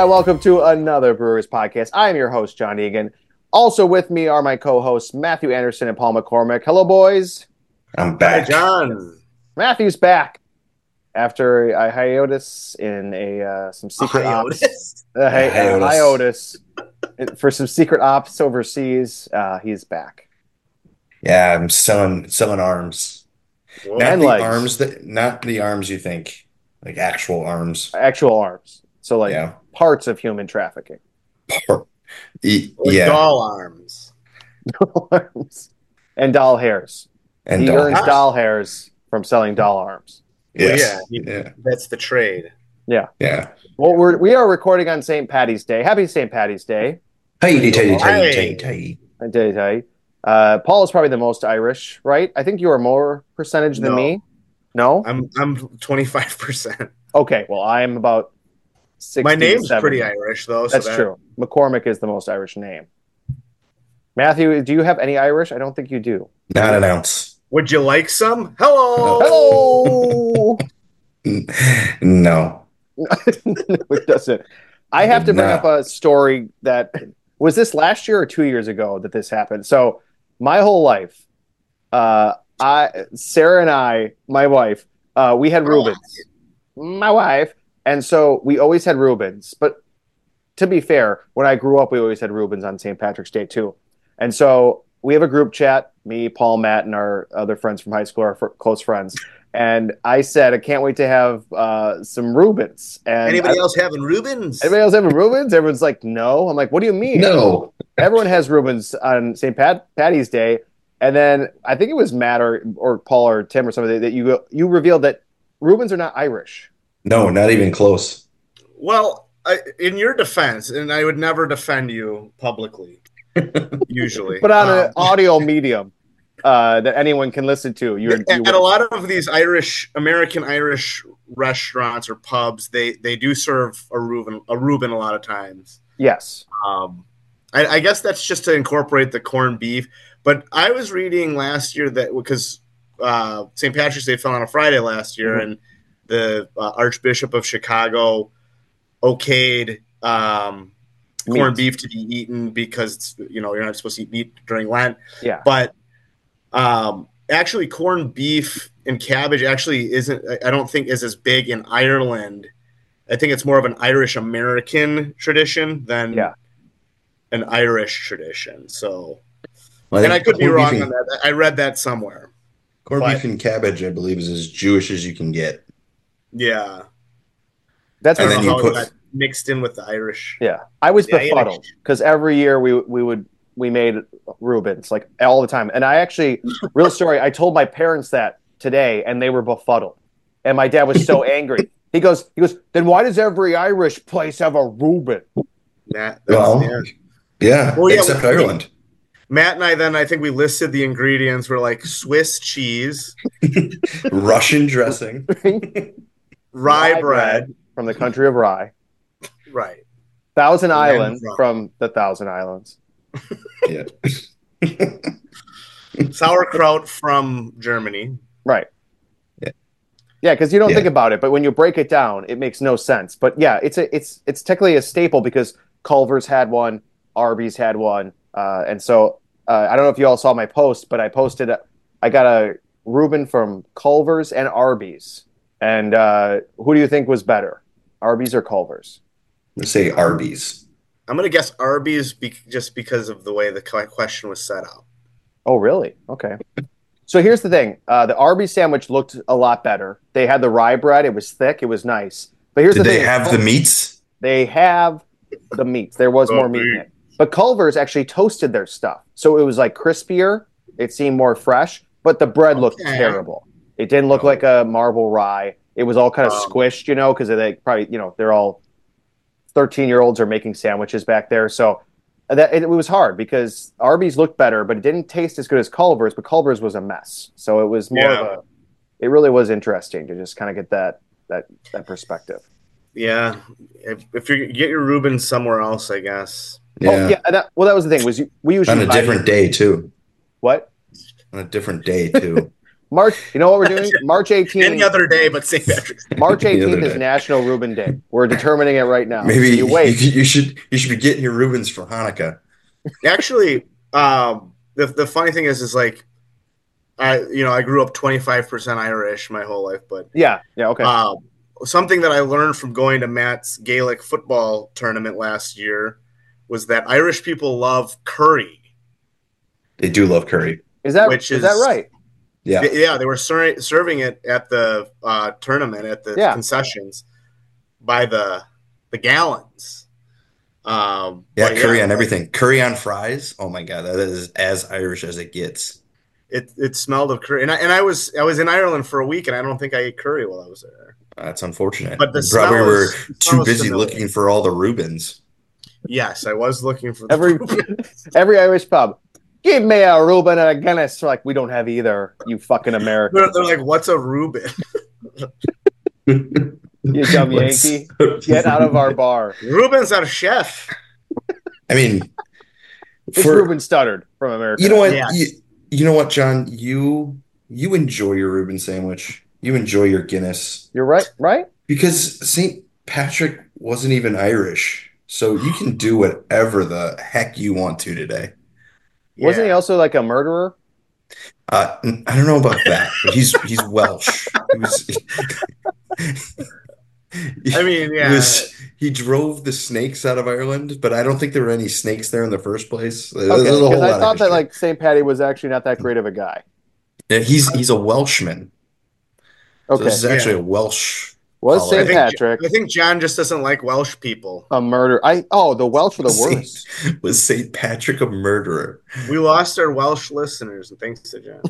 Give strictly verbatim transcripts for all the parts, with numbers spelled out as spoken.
Hi, welcome to another Brewers podcast. I am your host, John Egan. Also with me are my co-hosts, Matthew Anderson and Paul McCormick. Hello, boys. I'm back. Hi, John. Matthew's back after a hiatus in a uh, some secret ops. Uh, hi- uh, hiatus for some secret ops overseas. Uh, he's back. Yeah, I'm selling selling arms. Whoa. Not And the legs. arms that not the arms you think. Like actual arms. Actual arms. So like Yeah. parts of human trafficking. E- With yeah. doll arms. Arms. And doll hairs. And he doll earns hairs. doll hairs from selling doll arms. Yes. Well, yeah, yeah. That's the trade. Yeah. Yeah. Well, we're we are recording on Saint Patty's Day. Happy Saint Patty's Day. Hey, tighty, tighty, Hey. tighty, tighty. I did tell you. Uh, Paul is probably the most Irish, right? I think you are more percentage than No. me. No? I'm I'm twenty-five percent. Okay. Well, I'm about sixty. My name's seventy. pretty Irish, though. That's so that, true. McCormick is the most Irish name. Matthew, do you have any Irish? I don't think you do. Not an ounce. Would you like some? Hello. Hello. No. It doesn't. I have to bring No. up a story that was this last year or two years ago that this happened. So my whole life, uh, I Sarah and I, my wife, uh, we had Reubens. My wife, and so we always had Reubens. But to be fair, when I grew up, we always had Reubens on Saint Patrick's Day too. And so we have a group chat, me, Paul, Matt, and our other friends from high school, our fr- close friends. And I said, I can't wait to have uh, some Reubens. And Anybody I- else having Reubens? Anybody else having Reubens? Everyone's like, no. I'm like, what do you mean? No. Everyone has Reubens on Saint Pat Patty's Day. And then I think it was Matt or, or Paul or Tim or somebody that you you revealed that Reubens are not Irish. No, not even close. Well, I, in your defense, and I would never defend you publicly, usually. But on Um, an audio medium uh, that anyone can listen to. You're, you at a lot of these Irish, American Irish restaurants or pubs, they they do serve a Reuben, a Reuben a lot of times. Yes. Um, I, I guess that's just to incorporate the corned beef. But I was reading last year that because uh, Saint Patrick's Day fell on a Friday last year, Mhm. and the uh, Archbishop of Chicago okayed um, corned Meat. beef to be eaten because you know you're not supposed to eat meat during Lent. Yeah. But um, actually, corned beef and cabbage actually isn't. I don't think is as big in Ireland. I think it's more of an Irish American tradition than Yeah. an Irish tradition. So, Well, and I could be corned wrong beef on and- that. I read that somewhere. Corned But- beef and cabbage, I believe, is as Jewish as you can get. Yeah, That's I And what don't then know you how put- it got mixed in with the Irish. Yeah, I was Yeah, befuddled because every year we we would we made Reubens like all the time, and I actually, real story, I told my parents that today, and they were befuddled, and my dad was so angry. He goes, he goes, then why does every Irish place have a Reuben? That, that's, Well, yeah. yeah, Well, yeah, except we- Ireland. Matt and I then I think we listed the ingredients were like Swiss cheese, Russian dressing. rye bread, from the country of Rye, right? Thousand And Island from- from the Thousand Islands. Yeah. Sauerkraut from Germany. Right. Yeah. Yeah, because you don't Yeah. think about it, but when you break it down, it makes no sense. But yeah, it's a it's it's technically a staple because Culver's had one, Arby's had one, uh, and so uh, I don't know if you all saw my post, but I posted a, I got a Reuben from Culver's and Arby's, and uh, who do you think was better, Arby's or Culver's? Let's say Arby's. I'm gonna guess Arby's be- just because of the way the que- question was set up. Oh, really? Okay. So here's the thing: uh, the Arby's sandwich looked a lot better. They had the rye bread; it was thick, it was nice. But here's Did the they thing: have the meats? They have the meats. There was Oh, more meat in meat. it. But Culver's actually toasted their stuff. So it was like crispier. It seemed more fresh, but the bread looked Okay. terrible. It didn't look Oh. like a marble rye. It was all kind of Um, squished, you know, because they probably, you know, they're all thirteen year olds are making sandwiches back there. So that it, it was hard because Arby's looked better, but it didn't taste as good as Culver's, but Culver's was a mess. So it was more Yeah. of a, it really was interesting to just kind of get that, that, that perspective. Yeah, if, if you get your Reuben somewhere else, I guess. Yeah. Oh, yeah. That, well, that was the thing was you, we usually On a buy- different day, too. what? On a different day, too. March. You know what we're doing? March eighteenth. Any other day, but Saint Patrick's Day. March Any other eighteenth is day. National Reuben Day. We're determining it right now. Maybe So you wait. You, you should you should be getting your Reubens for Hanukkah. Actually, um, the the funny thing is, is like, I you know I grew up twenty-five percent Irish my whole life, but Yeah. Yeah. Okay. um, something that I learned from going to Matt's Gaelic football tournament last year was that Irish people love curry. They do love curry. is that which is is- that right? Yeah. Th- Yeah, they were ser- serving it at the uh, tournament at the Yeah. concessions by the the gallons. Um, Yeah, but curry on like, everything. Curry on fries. Oh my god, that is as Irish as it gets. It it smelled of curry, and I, and I was I was in Ireland for a week, and I don't think I ate curry while I was there. That's unfortunate. But the You probably smell were is- the too smell is busy familiar. looking for all the Reubens. Yes, I was looking for the Every every Irish pub. Give me a Reuben and a Guinness. They're like, we don't have either. You fucking They're, Americans. they're like, "What's a Reuben?" You dumb What's- Yankee. Get out of our bar. Reuben's our chef. I mean, It's for Reuben stuttered from America. you know what, Yes. you, you know what, John, you you enjoy your Reuben sandwich. You enjoy your Guinness You're right, right? because Saint Patrick wasn't even Irish, so you can do whatever the heck you want to today. Wasn't he Yeah. also like a murderer? Uh, I don't know about that, but he's he's Welsh. He was, I mean, he yeah. was he drove the snakes out of Ireland, but I don't think there were any snakes there in the first place. There's Okay, a whole because lot I of thought that history. like Saint Patty was actually not that great of a guy. Yeah, he's he's a Welshman. So Okay, this is actually a Welsh. was I Saint I think, Patrick I think John just doesn't like Welsh people. a murderer? I oh, the Welsh were the Saint- worst. Was Saint Patrick a murderer? We lost our Welsh listeners, and thanks to John.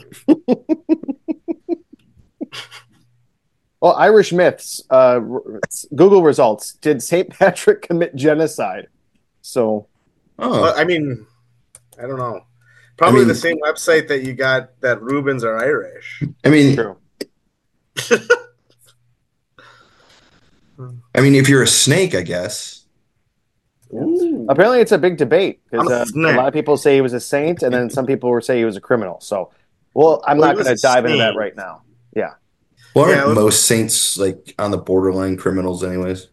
Well, Irish myths. Uh, r- Google results. Did Saint Patrick commit genocide? So Oh, Well, I mean, I don't know. Probably mean- the same website that you got that Reubens are Irish. I mean, true. I mean, if you're a snake, I guess. Ooh. Apparently, it's a big debate because I'm a uh, a snake. lot of people say he was a saint, and then some people were say he was a criminal. So, well, I'm Well, not he was going to a dive into that saint. right now. Well, Yeah, aren't let's- most saints like on the borderline criminals, anyways?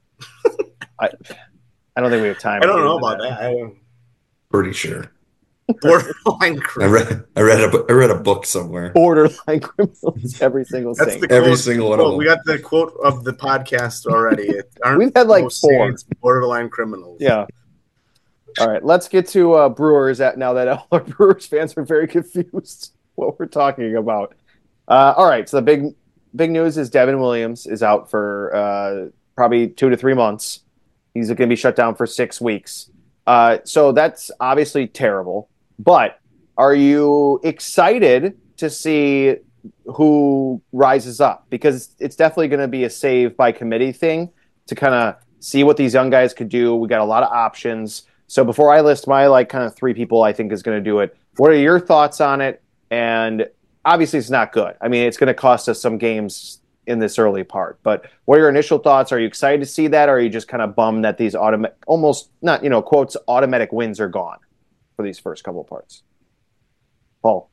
I don't think we have time. I don't to get know into about that. I don't- Pretty sure. Borderline I criminal. read I read a bu- I read a book somewhere. Borderline criminals. Every single That's saint. the Every quote- single one of quote. them. We got the quote of the podcast already. It aren't We've had like most four. saints borderline criminals. Yeah. All right, let's get to uh, Brewers. At now that all our Brewers fans are very confused what we're talking about. Uh, all right, so the big big news is Devin Williams is out for uh, probably two to three months. He's going to be shut down for six weeks. Uh, so that's obviously terrible. But are you excited to see who rises up? Because it's definitely going to be a save by committee thing to kind of see what these young guys could do. We got a lot of options. So before I list my like kind of three people I think is going to do it, what are your thoughts on it? And obviously it's not good. I mean, it's going to cost us some games in this early part. But what are your initial thoughts? Are you excited to see that, or are you just kind of bummed that these automatic, almost not, you know, quotes, automatic wins are gone for these first couple of parts? Paul.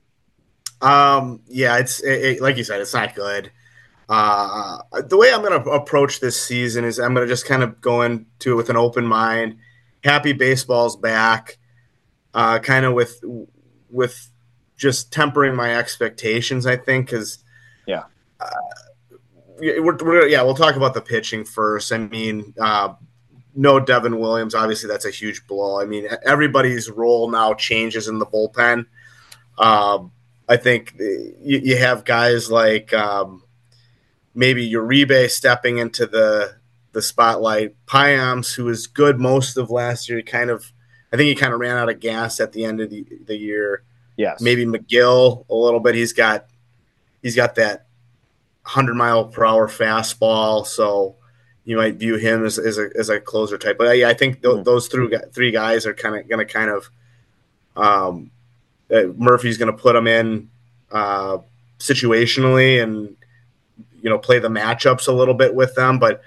Um, yeah, it's it, it- like you said, it's not good. Uh, the way I'm going to approach this season is I'm going to just kind of go into it with an open mind. Happy baseball's back. Uh, kind of with with just tempering my expectations, I think, because Yeah. uh, we're, we're yeah we'll talk about the pitching first. I mean, uh, no Devin Williams, obviously that's a huge blow. I mean, everybody's role now changes in the bullpen. Um, I think you, you have guys like um, maybe Uribe stepping into the the spotlight. Payams, who was good most of last year, kind of I think he kind of ran out of gas at the end of the, the year. Yes. Maybe McGill a little bit. He's got he's got that hundred mile per hour fastball, so you might view him as, as a as a closer type. But yeah, I think th- Mhm. those three three guys are kind of going to kind of um, uh, Murphy's going to put them in uh, situationally and you know play the matchups a little bit with them. But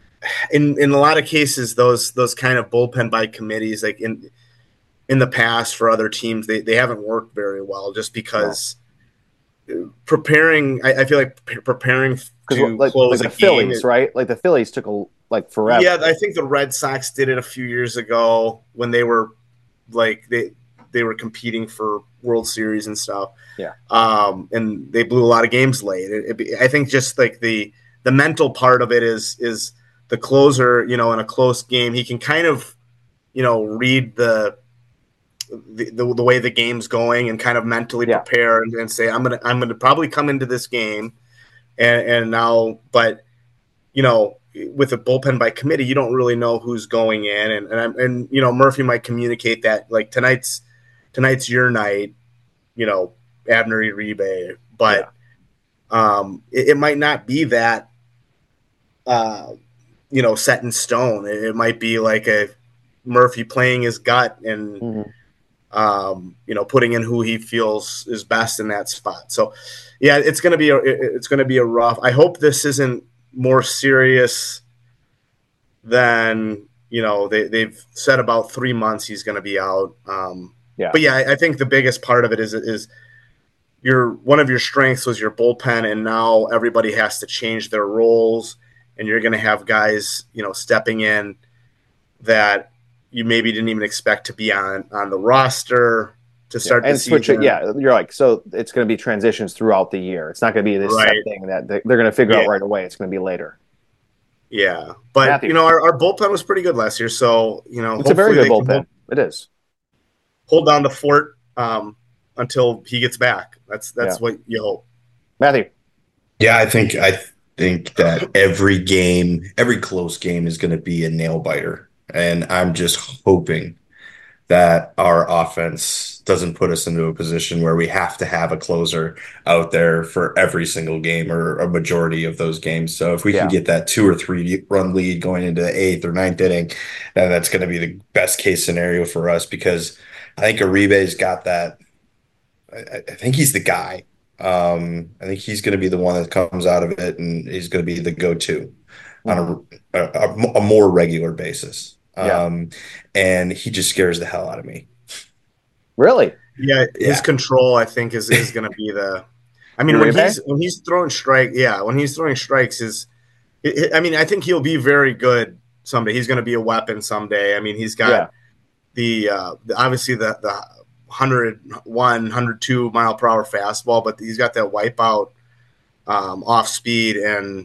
in in a lot of cases, those those kind of bullpen by committees, like in in the past for other teams, they, they haven't worked very well just because preparing. I, I feel like pre- preparing to like, close like a the game. Phillies, right? Like the Phillies took a like forever. Yeah, I think the Red Sox did it a few years ago when they were like they they were competing for World Series and stuff. Yeah, um, and they blew a lot of games late. It, it, I think just like the the mental part of it is is the closer. You know, in a close game, he can kind of you know read the the, the, the way the game's going and kind of mentally yeah. prepare and, and say, I'm gonna I'm gonna probably come into this game and, and now, but you know, with a bullpen by committee, you don't really know who's going in, and and, I'm, and you know Murphy might communicate that like tonight's tonight's your night, you know, Abner Uribe, but yeah. um, it, it might not be that, uh, you know, set in stone. It, it might be like a Murphy playing his gut and. Mm-hmm. Um, you know, putting in who he feels is best in that spot. So, yeah, it's gonna be a, it's gonna be a rough. I hope this isn't more serious than you know they they've said about three months he's gonna be out. Um, yeah, but yeah, I, I think the biggest part of it is is your one of your strengths was your bullpen, and now everybody has to change their roles, and you're gonna have guys you know stepping in that. You maybe didn't even expect to be on, on the roster to start yeah. and the switch season. it. Yeah, you're like so. It's going to be transitions throughout the year. It's not going to be this right. set thing that they're going to figure yeah. out right away. It's going to be later. Yeah, but Matthew. you know our, our bullpen was pretty good last year, so you know it's a very good bullpen. Hold, it is hold down the fort um, until he gets back. That's that's yeah. what you hope. Matthew. Yeah, I think I think that every game, every close game, is going to be a nail biter. And I'm just hoping that our offense doesn't put us into a position where we have to have a closer out there for every single game or a majority of those games. So if we yeah. can get that two or three run lead going into the eighth or ninth inning, then that's going to be the best case scenario for us because I think Uribe's got that. I, I think he's the guy. Um, I think he's going to be the one that comes out of it and he's going to be the go-to on a, a, a more regular basis. Yeah. Um, and he just scares the hell out of me. Really? Yeah, his yeah. control, I think, is, is going to be the. I mean, when he's when he's throwing strike, yeah, when he's throwing strikes, is. I mean, I think he'll be very good someday. He's going to be a weapon someday. I mean, he's got yeah. the, uh, the obviously the the one oh one, one oh two mile per hour fastball, but he's got that wipeout um, off speed and.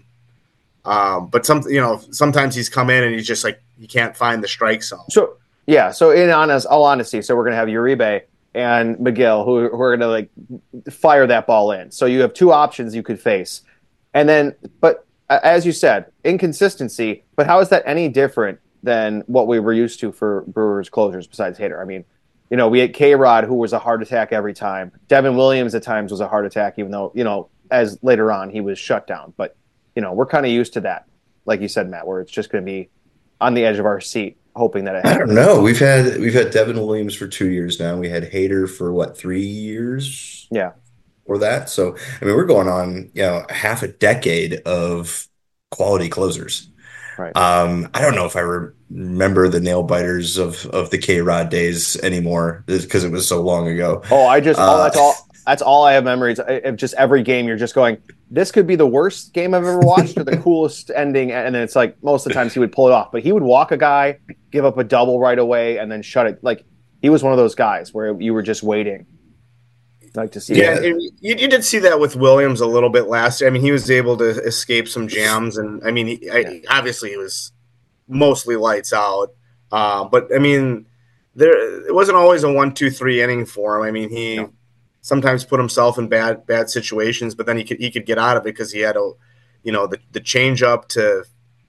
Um, but some, you know, sometimes he's come in and he's just like he can't find the strike zone. So yeah, so in honest, all honesty, so we're gonna have Uribe and McGill who, who are gonna like fire that ball in. So you have two options you could face, and then, but as you said, inconsistency. But how is that any different than what we were used to for Brewers closers besides Hader? I mean, you know, we had K-Rod who was a heart attack every time. Devin Williams at times was a heart attack, even though you know as later on he was shut down, but. You know, we're kind of used to that, like you said, Matt, where it's just going to be on the edge of our seat, hoping that it happens. I don't know. We've had we've had Devin Williams for two years now. We had Hader for what three years? Yeah, or that. So I mean, we're going on you know half a decade of quality closers. Right. Um, I don't know if I re- remember the nail biters of of the K-Rod days anymore because it was so long ago. Oh, I just uh, oh, that's all. That's all I have memories of. Just every game, you're just going, this could be the worst game I've ever watched or the coolest ending. And then it's like most of the times he would pull it off. But he would walk a guy, give up a double right away, and then shut it. Like he was one of those guys where you were just waiting. Like to see. Yeah, you, you did see that with Williams a little bit last year. I mean, he was able to escape some jams. And, I mean, he, I, obviously he was mostly lights out. Uh, but, I mean, there it wasn't always a one, two, three inning for him. I mean, he no. – sometimes put himself in bad bad situations, but then he could he could get out of it because he had a, you know, the the change up to,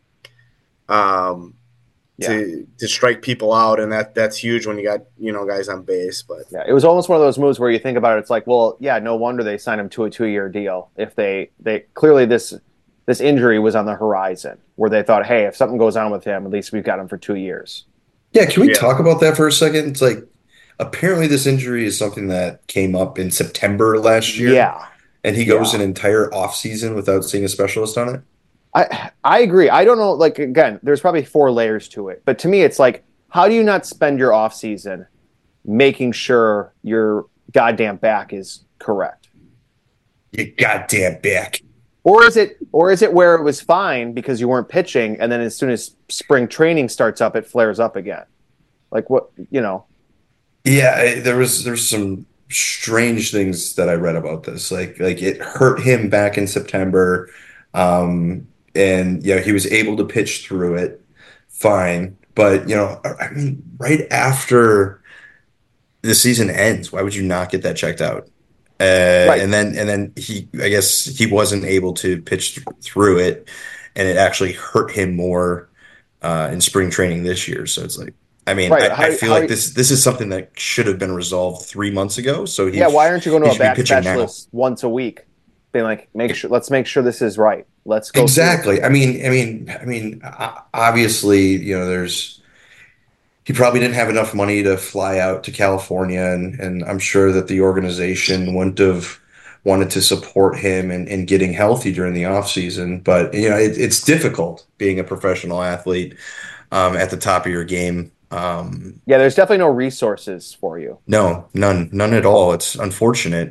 um, yeah. to to strike people out, and that that's huge when you got you know guys on base. But yeah, it was almost one of those moves where you think about it, it's like, well, yeah, no wonder they signed him to a two year deal if they they clearly this this injury was on the horizon where they thought, hey, if something goes on with him, at least we've got him for two years. Yeah, can we yeah. talk about that for a second? It's like. Apparently, this injury is something that came up in September last year. Yeah. And he goes yeah. an entire offseason without seeing a specialist on it? I I agree. I don't know. Like, again, there's probably four layers to it. But to me, it's like, how do you not spend your offseason making sure your goddamn back is correct? You goddamn back. Or is it or is it where it was fine because you weren't pitching, and then as soon as spring training starts up, it flares up again? Like what, you know? Yeah, there was there's some strange things that I read about this. Like like it hurt him back in September, um, and you know he was able to pitch through it fine. But you know, I mean, right after the season ends, why would you not get that checked out? Uh, Right. and then and then he, I guess he wasn't able to pitch th through it, and it actually hurt him more uh, in spring training this year. So it's like, I mean, Right. I, How, I feel how like this this is something that should have been resolved three months ago. So he yeah, why aren't you going to he a should be back pitching now. specialist once a week? Being like, make sure let's make sure this is right. Let's go through it. Exactly. I mean, I mean, I mean, o- obviously, you know, there's he probably didn't have enough money to fly out to California, and and I'm sure that the organization wouldn't have wanted to support him in, in getting healthy during the off season. But you know, it, it's difficult being a professional athlete um, at the top of your game. Um, Yeah, there's definitely no resources for you. no, none, none at all. It's unfortunate.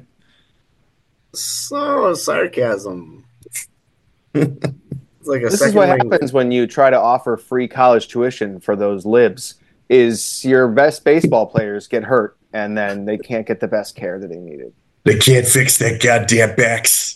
So sarcasm. It's like a This is second what language. happens when you try to offer free college tuition for those libs. Is your best baseball players get hurt, and then they can't get the best care that they needed. They can't fix that goddamn backs.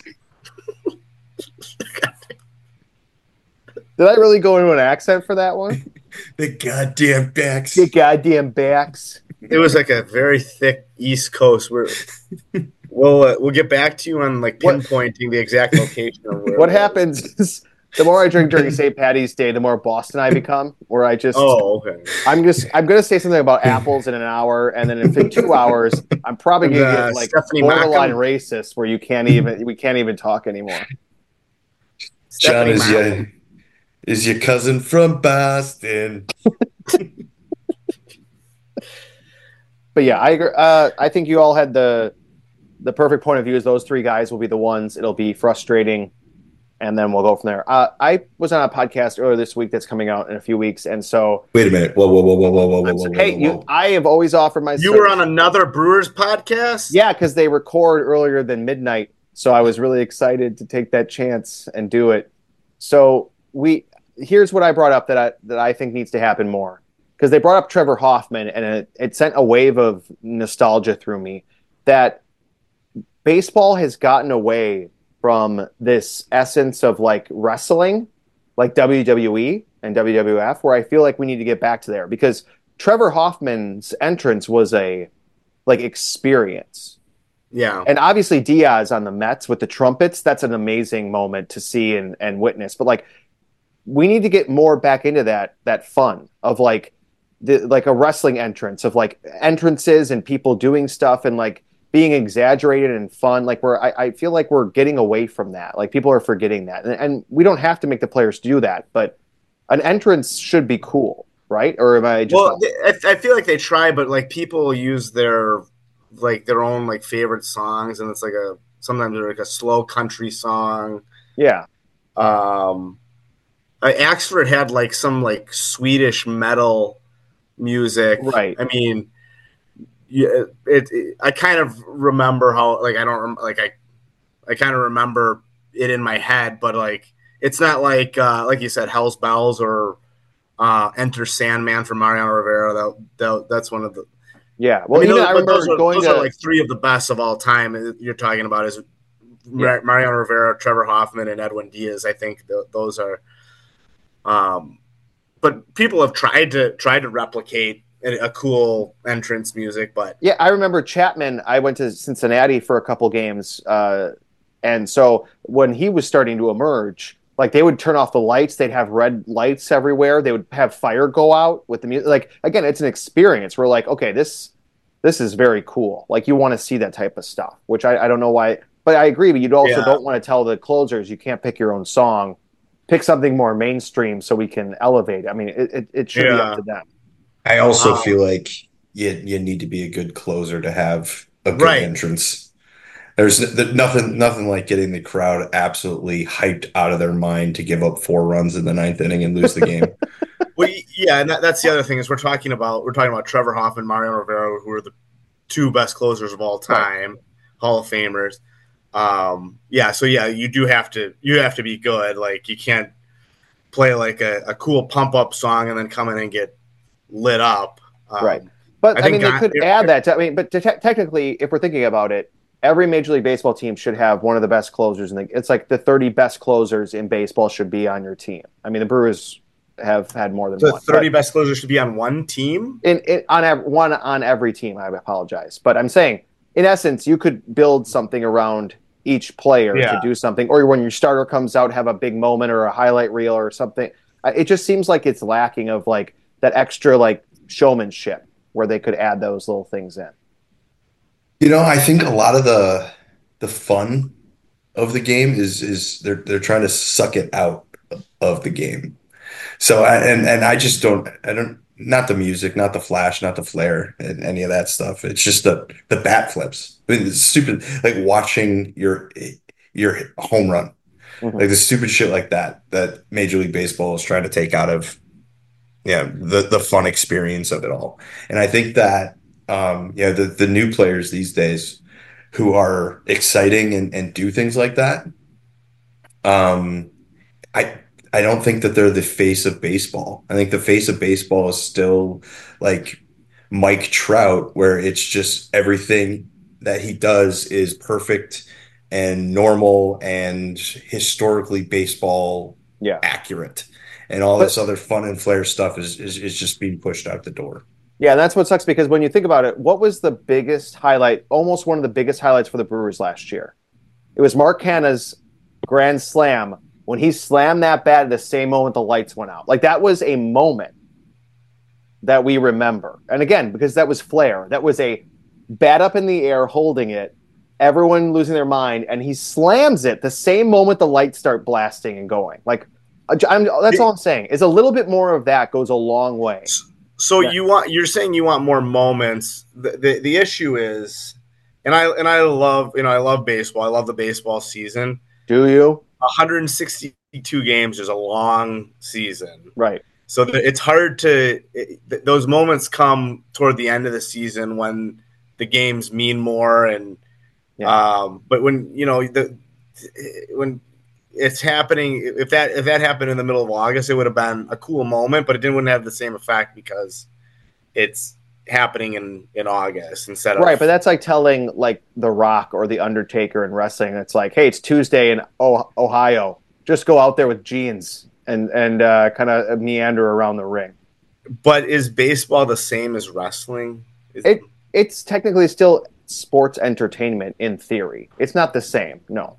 Did I really go into an accent for that one? The goddamn backs. The goddamn backs. It was like a very thick East Coast. Where we'll uh, we'll get back to you on like What- pinpointing the exact location of where What it was. happens is the more I drink during Saint Patty's Day, the more Boston I become. Where I just, Oh, okay. I'm just, I'm gonna say something about apples in an hour, and then in two hours, I'm probably gonna Uh, get like Stephanie borderline Malcolm. racist, where you can't even, we can't even talk anymore. John Stephanie is your Malcolm. is your cousin from Boston. But yeah, I agree. Uh, I think you all had the the perfect point of view. Is those three guys will be the ones. It'll be frustrating, and then we'll go from there. Uh, I was on a podcast earlier this week that's coming out in a few weeks, and so Wait a minute. Whoa, whoa, whoa, whoa, whoa, whoa, whoa, whoa, hey, whoa, you, whoa. I have always offered my. You were on another Brewers podcast? Yeah, because they record earlier than midnight, so I was really excited to take that chance and do it. So we here's what I brought up that I that I think needs to happen more. Because they brought up Trevor Hoffman, and it, it sent a wave of nostalgia through me that baseball has gotten away from this essence of like wrestling, like W W E and W W F, where I feel like we need to get back to there. Because Trevor Hoffman's entrance was a like experience. Yeah. And obviously Diaz on the Mets with the trumpets, that's an amazing moment to see and, and witness. But like we need to get more back into that that fun of like the, like a wrestling entrance of like entrances and people doing stuff and like being exaggerated and fun. Like we're I, I feel like we're getting away from that. Like people are forgetting that. And, and we don't have to make the players do that, but an entrance should be cool, right? Or am I just Well, I, I feel like they try, but like people use their like their own like favorite songs, and it's like a sometimes they're like a slow country song. yeah. Um, uh, Axford had like some like Swedish metal music. Right. I mean, yeah, it, it. I kind of remember how like I don't rem- like I, I kind of remember it in my head, but like it's not like uh, like you said, Hell's Bells or uh, Enter Sandman from Mariano Rivera. That, that that's one of the. Yeah. Well, I mean, even those, I but remember those, are, going those to are like three of the best of all time. You're talking about is Yeah. Mariano Rivera, Trevor Hoffman, and Edwin Diaz. I think th- those are. Um, but people have tried to tried to replicate a, a cool entrance music, but Yeah, I remember Chapman. I went to Cincinnati for a couple games, uh, and so when he was starting to emerge, like they would turn off the lights, they'd have red lights everywhere, they would have fire go out with the music. Like again, it's an experience. We're like, okay, this this is very cool. Like you want to see that type of stuff, which I, I don't know why, but I agree. But you also Yeah. don't want to tell the closers you can't pick your own song. Pick something more mainstream so we can elevate. I mean, it it, it should be Yeah. up to them. I also Um, feel like you you need to be a good closer to have a good Right. entrance. There's n- nothing nothing like getting the crowd absolutely hyped out of their mind to give up four runs in the ninth inning and lose the game. well, yeah, and that, that's the other thing is we're talking about we're talking about Trevor Hoffman, Mariano Rivera, who are the two best closers of all time, Hall of Famers. Um, yeah, so yeah, you do have to you have to be good. Like you can't play like a, a cool pump up song and then come in and get lit up. Um, right. But I, I mean, they God, could it, add that. To, I mean, but te- technically, if we're thinking about it, every Major League Baseball team should have one of the best closers, and it's like the thirty best closers in baseball should be on your team. I mean, the Brewers have had more than the one. thirty best closers should be on one team. In, in on ev- one on every team. I apologize, but I'm saying, in essence, you could build something around each player Yeah. to do something, or when your starter comes out, have a big moment or a highlight reel or something. It just seems like it's lacking of like that extra like showmanship where they could add those little things in. You know, I think a lot of the the fun of the game is is they're they're trying to suck it out of the game. So I, and and I just don't I don't not the music, not the flash, not the flare, and any of that stuff. It's just the the bat flips. I mean, it's stupid, like watching your your home run, Mm-hmm. like the stupid shit like that that Major League Baseball is trying to take out of yeah the the fun experience of it all. And I think that um, yeah the the new players these days who are exciting and and do things like that. Um, I I don't think that they're the face of baseball. I think the face of baseball is still like Mike Trout, where it's just everything that he does is perfect and normal and historically baseball Yeah. accurate. And all But- this other fun and flair stuff is, is is just being pushed out the door. Yeah, and that's what sucks because when you think about it, what was the biggest highlight, almost one of the biggest highlights for the Brewers last year? It was Mark Canha's grand slam when he slammed that bat at the same moment the lights went out. Like that was a moment that we remember. And again, because that was flair. That was a bat up in the air holding it, everyone losing their mind, and he slams it the same moment the lights start blasting and going. Like I'm, that's all I'm saying. Is a little bit more of that goes a long way. So Yeah. you want you're saying you want more moments. The, the the issue is, and I and I love you know I love baseball. I love the baseball season. Do you? one hundred sixty-two games is a long season, Right. so th- it's hard to it, th- those moments come toward the end of the season when the games mean more and Yeah. um, but when you know the when it's happening if that if that happened in the middle of August it would have been a cool moment, but it didn't wouldn't have the same effect because it's happening in in August instead of Right, but that's like telling like The Rock or The Undertaker in wrestling. It's like, hey, it's Tuesday in oh- Ohio. Just go out there with jeans and and uh, kind of meander around the ring. but is baseball the same as wrestling? Is, It it's technically still sports entertainment in theory. It's not the same. No.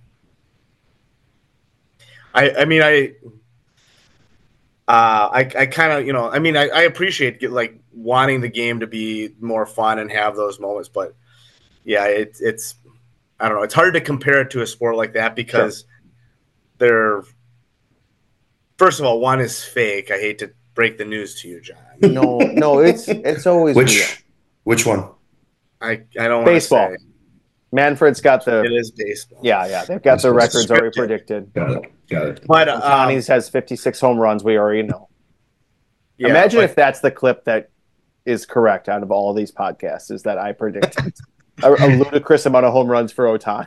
I, I mean, I, uh, I, I kind of, you know, I mean, I, I appreciate get, like wanting the game to be more fun and have those moments, but yeah, it's, it's, I don't know, it's hard to compare it to a sport like that because Sure. they're, first of all, one is fake. I hate to break the news to you, John. No, no, it's it's always real. Which which one? I, I don't want Baseball. to say Manfred's got the it is baseball. yeah, yeah. They've got the It's records already scripted. predicted. Got it. Got it. But um, Ohtani's has fifty-six home runs. We already know. yeah, Imagine but- if that's the clip that is correct out of all these podcasts is that I predicted a, a ludicrous amount of home runs for Ohtani.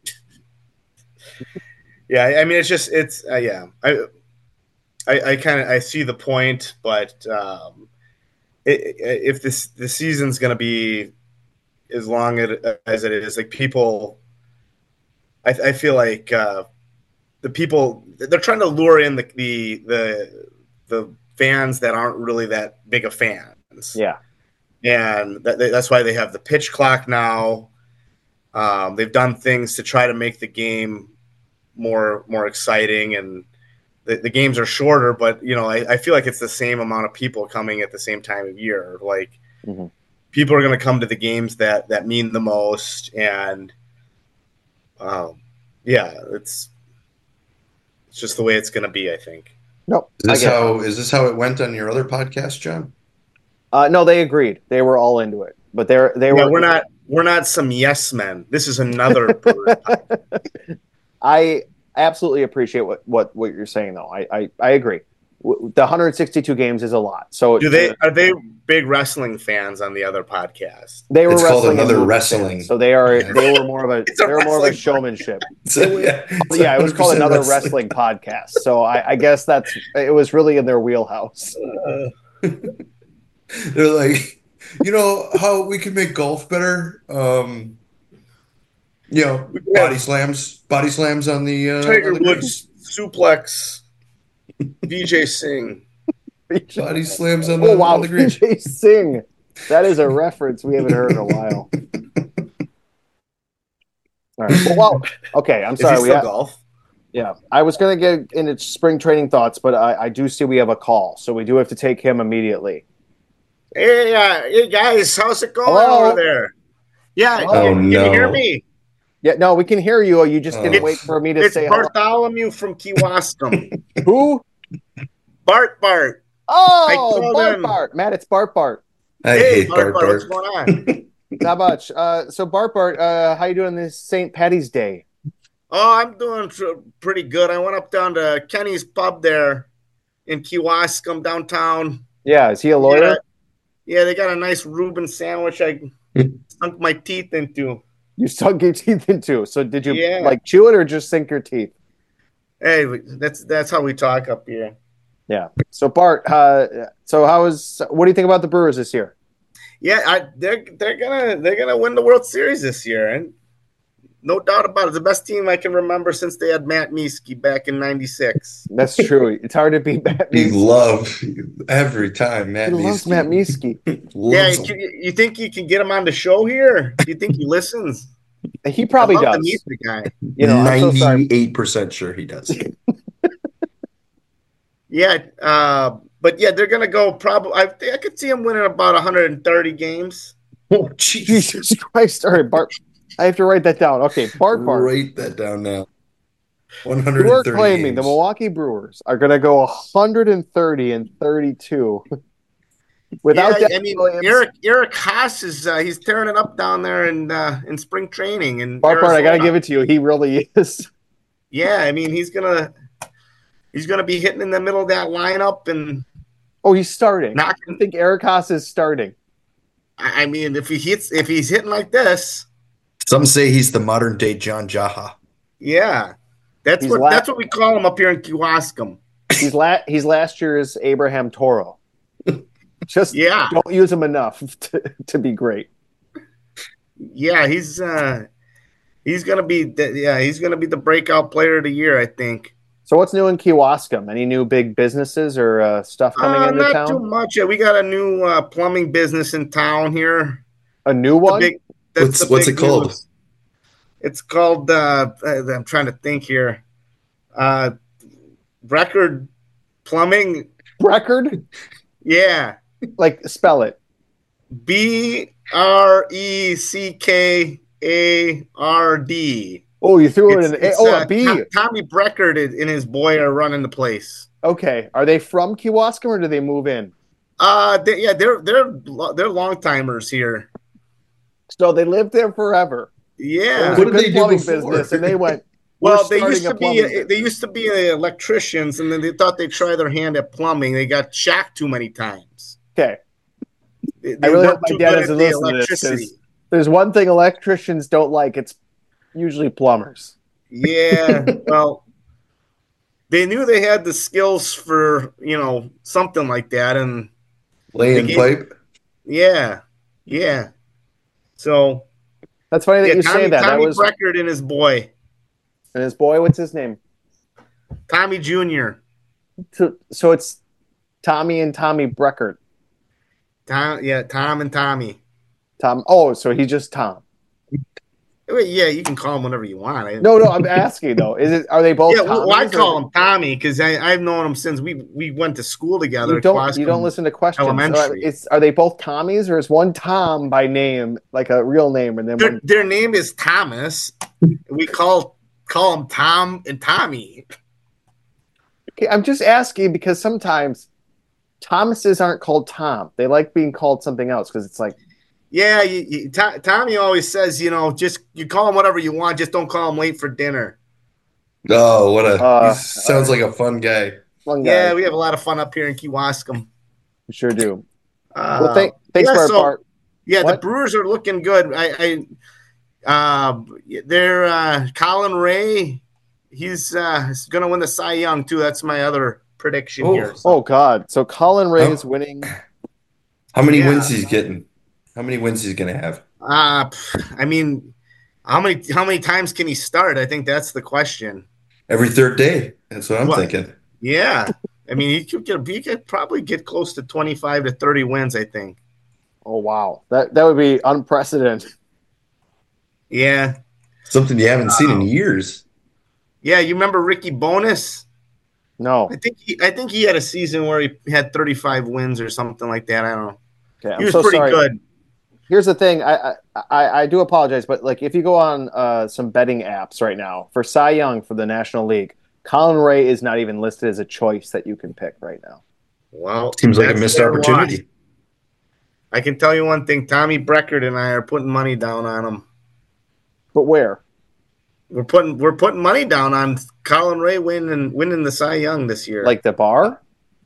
Yeah, I mean, it's just it's uh, yeah. I I, I kind of I see the point, but um, it, it, if this the season's going to be as long it, as it is, like people, I, I feel like uh, the people they're trying to lure in the the the, the fans that aren't really that big of fans. Yeah. And that, that's why they have the pitch clock now. Um, they've done things to try to make the game more more exciting, and the, the games are shorter. But you know, I, I feel like it's the same amount of people coming at the same time of year. Like Mm-hmm. people are going to come to the games that that mean the most, and um, yeah, it's it's just the way it's going to be. I think. Nope. Is this I get it. how is this how it went on your other podcast, John? Uh, no, they agreed. They were all into it, but they're they Yeah, were. we're not we're not some yes men. This is another. Brewer podcast. I absolutely appreciate what, what, what you're saying, though. I, I, I agree. w- the one hundred sixty-two games is a lot. So Do they are they big wrestling fans on the other podcast? they were It's called wrestling and another movie wrestling. fans, so they are Yeah. they were more of a It's a they were more of a wrestling showmanship. So, It was- yeah, it's Yeah, it was called one hundred another percent wrestling podcast. So I, I guess that's it was really in their wheelhouse. Uh, They're like, you know how we can make golf better? Um, you know, body slams, body slams on the uh, Tiger on the greens. Woods suplex, V J Singh. Body slams on the, Oh wow, on the green. V J Singh. That is a reference we haven't heard in a while. All right. Well, well okay. I'm Is he sorry. We still ha- golf? yeah, I was going to get into spring training thoughts, but I, I do see we have a call, so we do have to take him immediately. Hey, uh, hey guys, how's it going Hello? over there? Yeah, Oh, can, can you no. hear me? Yeah, no, we can hear you. You just didn't Oh. wait for me to It's say hello. Bartholomew from Kewaskum. Who? Bart Bart. Oh, called Bart him. Bart. Matt, it's Bart Bart. I Hey, hate Bart Bart Bart, what's Bart. going on? Not much. Uh, so Bart Bart, uh, how you doing this Saint Patty's Day? Oh, I'm doing tr- pretty good. I went up down to Kenny's Pub there in Kewaskum downtown. Yeah, is he a lawyer? Yeah, yeah, they got a nice Reuben sandwich I sunk my teeth into. You sunk your teeth into. So did you Yeah. like chew it or just sink your teeth? Hey, that's that's how we talk up here. Yeah. So Bart, uh, so how is what do you think about the Brewers this year? Yeah, I, they're they're gonna they're gonna win the World Series this year, and no doubt about it. It's the best team I can remember since they had Matt Miesky back in ninety-six. That's true. It's hard to beat Matt We Miesky. love every time Matt He loves Miesky. Matt Miesky. Yeah, Loves you, him. you think you can get him on the show here? Do you think he listens? He probably I'd love to does. meet the guy. You know, I'm so sorry. ninety-eight percent sure he does. Yeah, uh, but yeah, they're gonna go. Probably, I, I could see him winning about one hundred thirty games. Oh, Jesus. Jesus Christ. All right, Bart. I have to write that down. Okay, Bart Bart. Write that down now. We're one hundred thirty claiming games. the Milwaukee Brewers are going to go one hundred thirty and thirty-two without yeah, Devin I mean, Williams. Eric Eric Haas is uh, he's tearing it up down there in uh, in spring training. And Bart Bart, I got to give it to you. He really is. Yeah, I mean, he's gonna he's gonna be hitting in the middle of that lineup, and Oh, he's starting. I knocking. think Eric Haas is starting. I I mean, if he hits, if he's hitting like this, Some say he's the modern day John Jaha. yeah, that's He's what la- that's what we call him up here in Kewaskum. He's la- he's last year's Abraham Toro. Just Yeah, don't use him enough to, to be great. yeah, he's uh, he's gonna be the, yeah he's gonna be the breakout player of the year, I think. So what's new in Kewaskum? Any new big businesses or uh, stuff coming Uh, into not town? too much. Yeah, we got a new uh, plumbing business in town here. A new The one? big- that's What's- the what's big it called? news. It's called. Uh, uh, I'm trying to think here. Uh, record plumbing. Record? Yeah, Like spell it. B R E C K A R D. Oh, you threw It's, it in. A- it's, oh, uh, a B. Tom- Tommy Breckard and his boy are running the place. Okay. Are they from Kewaskum or do they move in? Uh, they, yeah, they're they're they're long timers here. So they lived there forever. It Yeah. was What a did good they do plumbing before? business, and they went. Well, "We're they starting used a to plumbing be business." they used to be electricians, and then they thought they'd try their hand at plumbing. They got shacked too many times. Okay. They, I really hope weren't my too dad good doesn't at the listen to this, 'cause- electricity. There's one thing electricians don't like. It's usually plumbers. Yeah, well, they knew they had the skills for you know something like that, and Laying They gave- pipe. yeah, yeah. So That's funny that yeah, you Tommy, say that. Tommy that was Breckard and his boy and his boy. What's his name? Tommy Junior So, so it's Tommy and Tommy Breckert. Tom, yeah, Tom and Tommy. Tom. Oh, so he's just Tom. Wait, yeah, you can call him whatever you want. I, No, no. I'm asking though. Is it? Are they both? yeah, well, Tommies, I or- call him Tommy because I've known him since we we went to school together. You at don't. Quascom You don't listen to questions. Elementary. So it's. Are they both Tommies, or is one Tom by name, like a real name, and then Their, one? their name is Thomas. We call call him Tom and Tommy. Okay, I'm just asking because sometimes Thomases aren't called Tom. They like being called something else because it's like, Yeah, you, you, To- Tommy always says, you know, just you call him whatever you want, just don't call him late for dinner. Oh, what a Uh, he sounds like a fun guy. Fun guys. Yeah, we have a lot of fun up here in Kewaskum. We sure do. Uh, well, thank, thanks yeah, for our so, part. Yeah, What? the Brewers are looking good. I, I uh, they're uh, Colin Ray. He's uh, going to win the Cy Young too. That's my other prediction Oh. here. So. Oh God! So Colin Ray How- is winning. How many Yeah. wins he's getting? How many wins he's going to have? Uh, I mean, how many how many times can he start? I think that's the question. Every third day. That's what I'm What? thinking. Yeah, I mean, he could get he could probably get close to twenty-five to thirty wins. I think. Oh wow! That that would be unprecedented. Yeah, Something you haven't seen in Wow. years. yeah. You remember Ricky Bonus? No. I think he I think he had a season where he had thirty-five wins or something like that. I don't know. Okay, I'm He was so pretty sorry. good. Here's the thing. I, I I I do apologize, but like if you go on uh, some betting apps right now for Cy Young for the National League, Colin Ray is not even listed as a choice that you can pick right now. Well, Seems like a that's missed their opportunity. loss. I can tell you one thing: Tommy Breckert and I are putting money down on him. But where? We're putting we're putting money down on Colin Ray winning winning the Cy Young this year. Like the bar?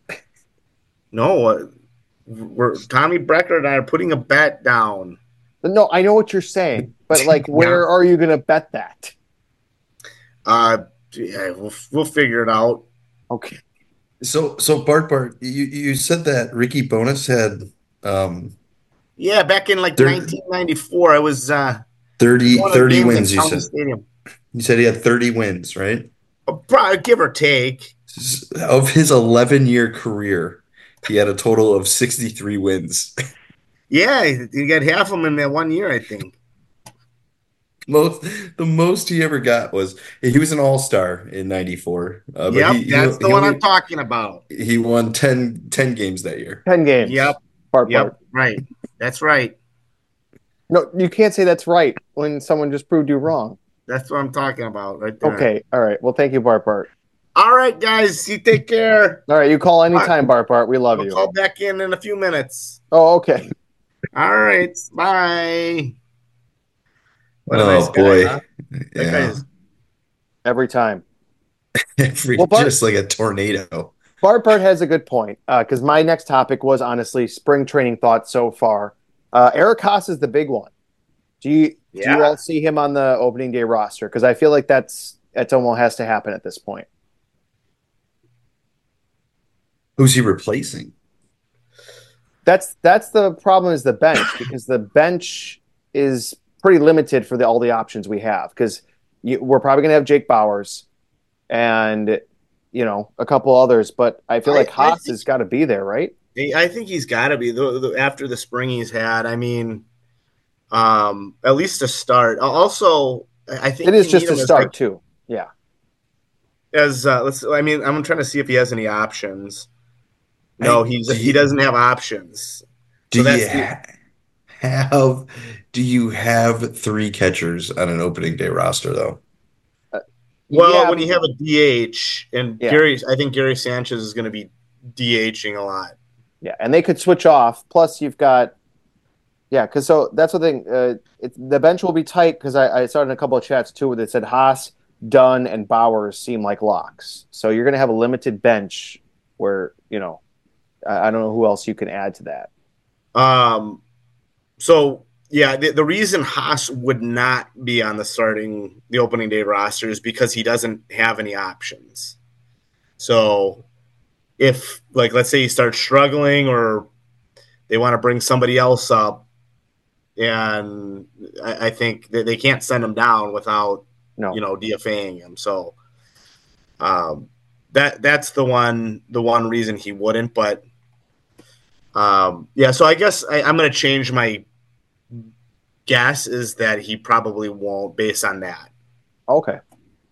no, uh, we're Tommy Breckert and I are putting a bet down. No, I know what you're saying, but like, where are you going to bet that? Uh, yeah, we'll we'll figure it out. Okay. So, so Bart, Bart, you, you said that Ricky Bonus had um, Yeah, back in like There- nineteen ninety-four, I was uh, thirty, going to thirty games wins, at you County said. Stadium. You said he had thirty wins, right? Uh, probably give or take. Of his eleven-year career, he had a total of sixty-three wins. Yeah, you got half of them in that one year, I think. Most the most he ever got was he was an all-star in ninety-four. Uh, but yep, he, he- that's the he one only- I'm talking about. He won ten, ten games that year. ten games. Yep, Part, yep, part. right. That's right. No, you can't say that's right when someone just proved you wrong. That's what I'm talking about right there. Okay. All right. Well, thank you, Bart Bart. All right, guys. You take care. All right. You call anytime, Bart Bart. We love I'll you. call back in in a few minutes. Oh, okay. All right. Bye. What a Oh nice guy, boy. huh? That guy Yeah. is- Every time. Every- Well, Bart- just like a tornado. Bart Bart has a good point because my next topic was honestly spring training thoughts so far. Uh, Eric Haas is the big one. Do you do Yeah. you all see him on the opening day roster? Because I feel like that's that's almost has to happen at this point. Who's he replacing? That's that's the problem is the bench because the bench is pretty limited for the, all the options we have because we're probably going to have Jake Bowers and you know a couple others, but I feel I- like I Haas think- has got to be there, right? I think he's got to be the, the, after the spring he's had. I mean, um, at least to start. Also, I think It is you just need a him as, start like, too. Yeah. as uh, let's. I mean, I'm trying to see if he has any options. No, I- he's do he you- doesn't have options. Do So you that's ha- have do you have three catchers on an opening day roster though? Well, Yeah, when you have a D H and Yeah. Gary, I think Gary Sanchez is going to be DHing a lot. Yeah, and they could switch off. Plus, you've got, yeah, because so that's the thing. Uh, it, the bench will be tight because I, I started in a couple of chats too that said Haas, Dunn, and Bowers seem like locks. So you're going to have a limited bench where you know I, I don't know who else you can add to that. Um, so yeah, the, the reason Haas would not be on the starting the opening day roster is because he doesn't have any options. So if like let's say he starts struggling or they want to bring somebody else up, and I, I think that they can't send him down without No, you know DFAing him. So um, that that's the one the one reason he wouldn't. But um, yeah, so I guess I, I'm going to change my guess is that he probably won't based on that. okay.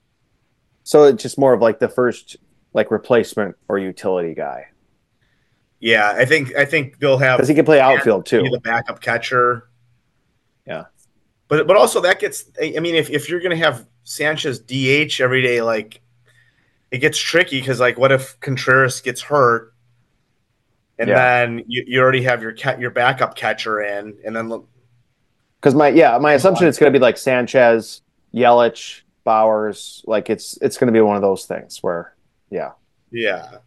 So it's just more of like the first like replacement or utility guy Yeah, I think I think they'll have because he can play outfield be too. the backup catcher. Yeah. But but also that gets I mean if, if you're gonna have Sanchez D H every day, like it gets tricky because like what if Contreras gets hurt and Yeah. then you, you already have your ca- your backup catcher in and then look Because my yeah, my assumption it's going to be like Sanchez, Yelich, Bowers. Like it's it's going to be one of those things where yeah. yeah.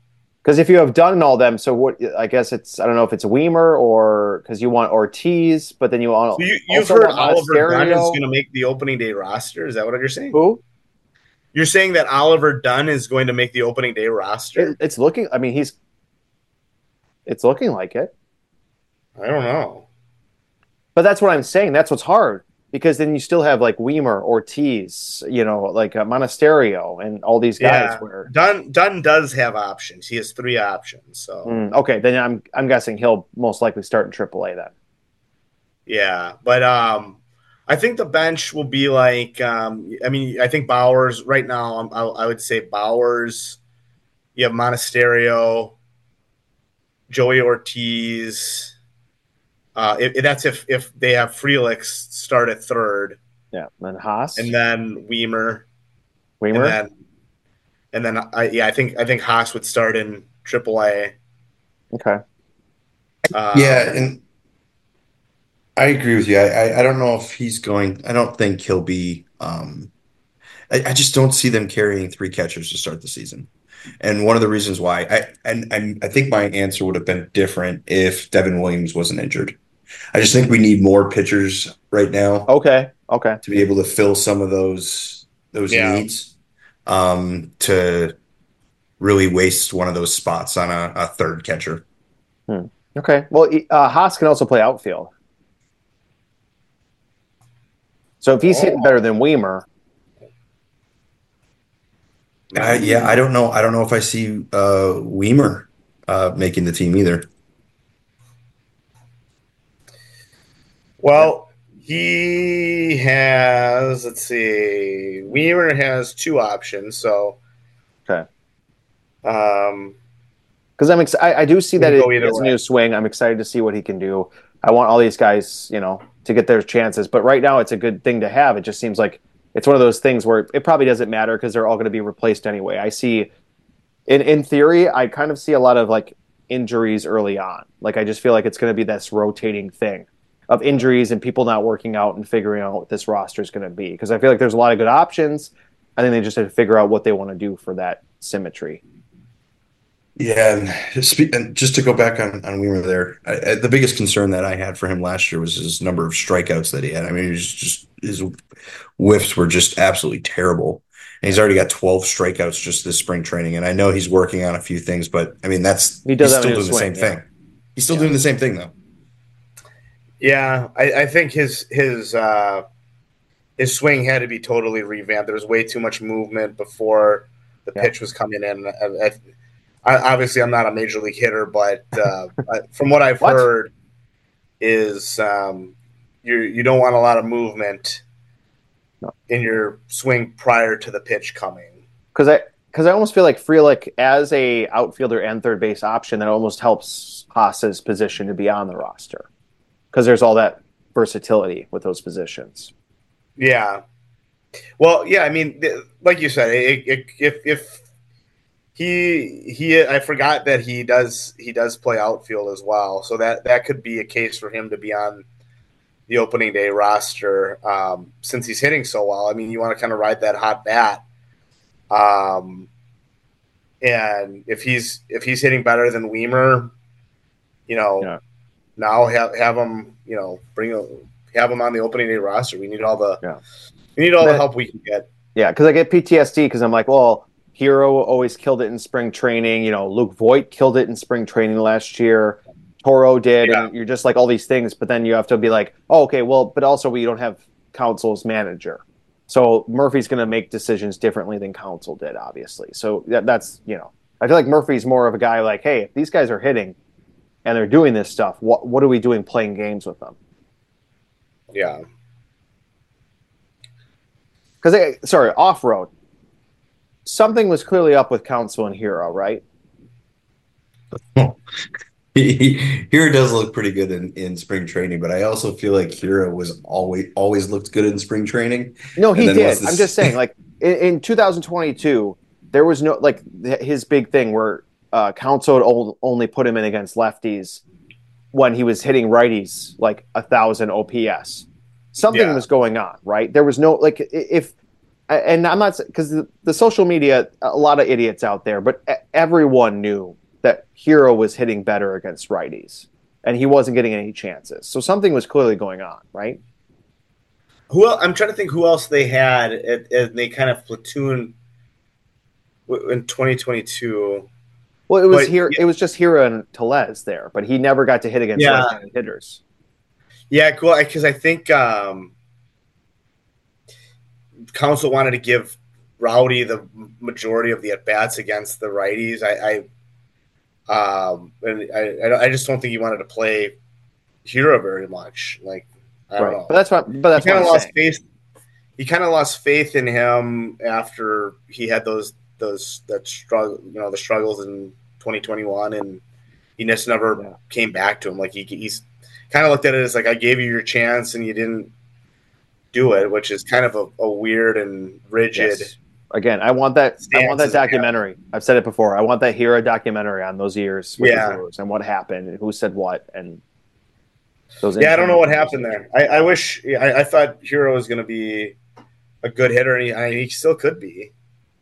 Because if you have done all them, so what? I guess it's I don't know if it's Weimer or because you want Ortiz, but then you want So you, you've also heard want Oliver Dunn is Monasterio. going to make the opening day roster. Is that what you're saying? Who? You're saying that Oliver Dunn is going to make the opening day roster? It, it's looking. I mean, he's. It's looking like it. I don't know. But that's what I'm saying. That's what's hard because then you still have like Weimer, Ortiz, you know, like uh, Monasterio, and all these guys. Yeah, Where Dunn Dunn does have options. He has three options. So mm, okay, then I'm I'm guessing he'll most likely start in triple A then. yeah, but um, I think the bench will be like. Um, I mean, I think Bowers right now. I, I would say Bowers. You have Monasterio, Joey Ortiz. Uh, if, that's if if they have Frelix start at third. Yeah, and Haas, and then Weimer, Weimer, and then and then I yeah I think I think Haas would start in triple A. Okay. Um, yeah, and I agree with you. I, I I don't know if he's going. I don't think he'll be. Um, I, I just don't see them carrying three catchers to start the season. And one of the reasons why I and, and I think my answer would have been different if Devin Williams wasn't injured. I just think we need more pitchers right now. Okay. Okay. To be able to fill some of those those Yeah. needs, um, to really waste one of those spots on a, a third catcher. Hmm. Okay. Well, uh, Haas can also play outfield. So if he's Oh. hitting better than Weimer, I, yeah, I don't know. I don't know if I see uh, Weimer uh, making the team either. Well, he has. Let's see. Weimer has two options. So, okay. Um, because I'm ex- I, I do see that Go it, either it's a way. new swing. I'm excited to see what he can do. I want all these guys, you know, to get their chances. But right now, it's a good thing to have. It just seems like it's one of those things where it probably doesn't matter because they're all going to be replaced anyway. I see, in in theory, I kind of see a lot of like injuries early on. Like I just feel like it's going to be this rotating thing of injuries and people not working out and figuring out what this roster is going to be. Because I feel like there's a lot of good options. I think they just have to figure out what they want to do for that symmetry. Yeah, and, spe- and just to go back on, on Weimer there, I, I, the biggest concern that I had for him last year was his number of strikeouts that he had. I mean, he was just his whiffs were just absolutely terrible. And he's already got twelve strikeouts just this spring training. And I know he's working on a few things, but I mean, that's He does he's have a still new doing the swing, same yeah. thing. He's still Yeah. doing the same thing though. yeah, I, I think his his uh, his swing had to be totally revamped. There was way too much movement before the Yeah. pitch was coming in. I, I, I, obviously, I'm not a major league hitter, but uh, I, from what I've What? heard, is um, you you don't want a lot of movement No. in your swing prior to the pitch coming. Because I because I almost feel like Frelick as a outfielder and third base option that almost helps Haas's position to be on the roster because there's all that versatility with those positions. Yeah. Well, yeah. I mean, th- like you said, it, it, if if he he, I forgot that he does he does play outfield as well, so that that could be a case for him to be on the opening day roster um, since he's hitting so well. I mean, you want to kind of ride that hot bat, um, and if he's if he's hitting better than Weimer, you know, Yeah. now have have him, you know, bring a, have him on the opening day roster. We need all the Yeah. we need all the That- help we can get. Yeah, because I get P T S D because I'm like, well, Hero always killed it in spring training. You know, Luke Voigt killed it in spring training last year. Toro did, Yeah. and you're just like all these things. But then you have to be like, oh, okay, well, but also we don't have Council's manager, so Murphy's going to make decisions differently than Council did, obviously. So that, that's you know, I feel like Murphy's more of a guy like, hey, if these guys are hitting and they're doing this stuff, what what are we doing playing games with them? Yeah. Because sorry, off road. Something was clearly up with Council and Hero, right? Hero does look pretty good in, in spring training, but I also feel like Hero was always always looked good in spring training. No, he And then did. once this- I'm just saying, like in, in two thousand twenty-two, there was no like th- his big thing where uh, Council would ol- only put him in against lefties when he was hitting righties like a thousand O P S. Something Yeah. was going on, right? There was no like i- if, and I'm not because the, the social media, a lot of idiots out there, but e- everyone knew that Hero was hitting better against righties, and he wasn't getting any chances. So something was clearly going on, right? Who el- I'm trying to think who else they had, and they kind of platoon in twenty twenty-two. Well, it was But, here. yeah. It was just Hero and Telez there, but he never got to hit against Yeah. right-handed hitters. Yeah, cool. Because I think um, Council wanted to give Rowdy the majority of the at bats against the righties. I, I, um, and I, I just don't think he wanted to play Hero very much. Like, I don't Right, know. but that's what. But that's he what kind I'm of lost saying. faith. He kind of lost faith in him after he had those those that struggle, you know, the struggles in twenty twenty-one, and he just never Yeah. came back to him. Like he, he's kind of looked at it as like, I gave you your chance and you didn't do it, which is kind of a, a weird and rigid. Yes. Again, I want that. I want that Stances, yeah. documentary. I've said it before. I want that Hero documentary on those years with Yeah. the Brewers and what happened and who said what and those. Yeah, I don't know what internal happened there. I, I wish yeah, I, I thought Hero was going to be a good hitter, and he, I mean, he still could be.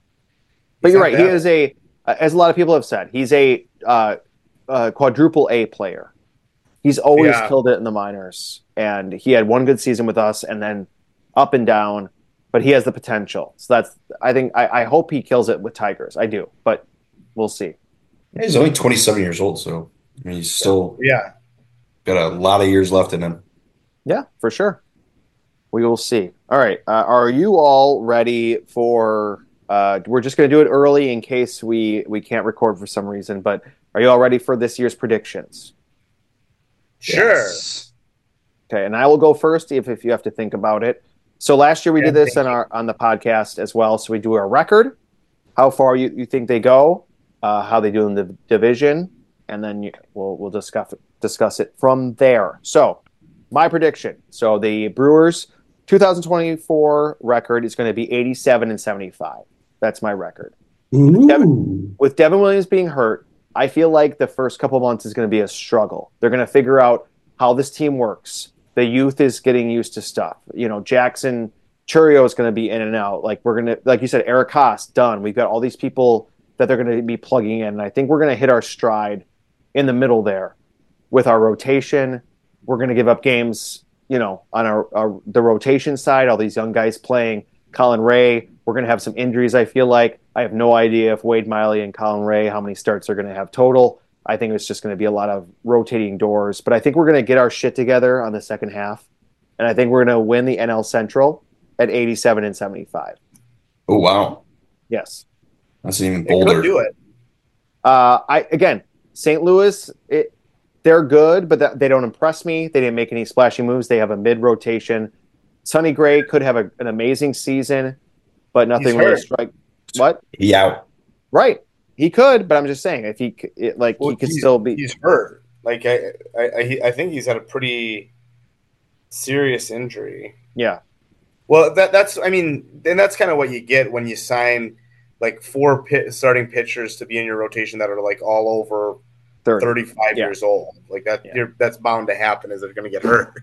But He's you're not right. He bad. is a, as a lot of people have said, he's a uh, uh, quadruple A player. He's always Yeah. killed it in the minors, and he had one good season with us, and then up and down. But he has the potential. So that's. I think. I, I hope he kills it with Tigers. I do, but we'll see. He's only twenty-seven years old, so I mean, he's still Yeah. got a lot of years left in him. Yeah, for sure. We will see. All right. Uh, are you all ready for? Uh, we're just going to do it early in case we we can't record for some reason. But are you all ready for this year's predictions? Sure. Yes. Okay, and I will go first if if you have to think about it. So last year we Yeah, did this thank on you. our on the podcast as well. So we do our record, how far you, you think they go, uh, how they do in the division, and then you, we'll we'll discuss discuss it from there. So my prediction. So the Brewers two thousand twenty-four record is going to be eighty-seven and seventy-five. That's my record. Ooh. With Devin Williams being hurt, I feel like the first couple months is going to be a struggle. They're going to figure out how this team works. The youth is getting used to stuff. You know, Jackson Churio is going to be in and out. Like we're going to, like you said, Eric Haas done. We've got all these people that they're going to be plugging in. And I think we're going to hit our stride in the middle there with our rotation. We're going to give up games, you know, on our, our the rotation side. All these young guys playing. Colin Ray. We're going to have some injuries. I feel like I have no idea if Wade Miley and Colin Ray how many starts they're going to have total. I think it's just going to be a lot of rotating doors. But I think we're going to get our shit together on the second half. And I think we're going to win the N L Central at eighty-seven and seventy-five. Oh wow, Yes. that's even They bolder. could do it. Uh, I again, Saint Louis, it, they're good, but that, they don't impress me. They didn't make any splashy moves. They have a mid-rotation. Sonny Gray could have a, an amazing season, but nothing He's really hurt. strike. What? He out. Right. He could, but I'm just saying if he c- it, like Well, he could he's- still be. He's hurt. Like I, I, I, he- I think he's had a pretty serious injury. Yeah. Well, that that's I mean, and that's kind of what you get when you sign like four pit, starting pitchers to be in your rotation that are like all over thirty. thirty-five Yeah. years old. Like that, Yeah. you're, that's bound to happen. Is they're going to get hurt.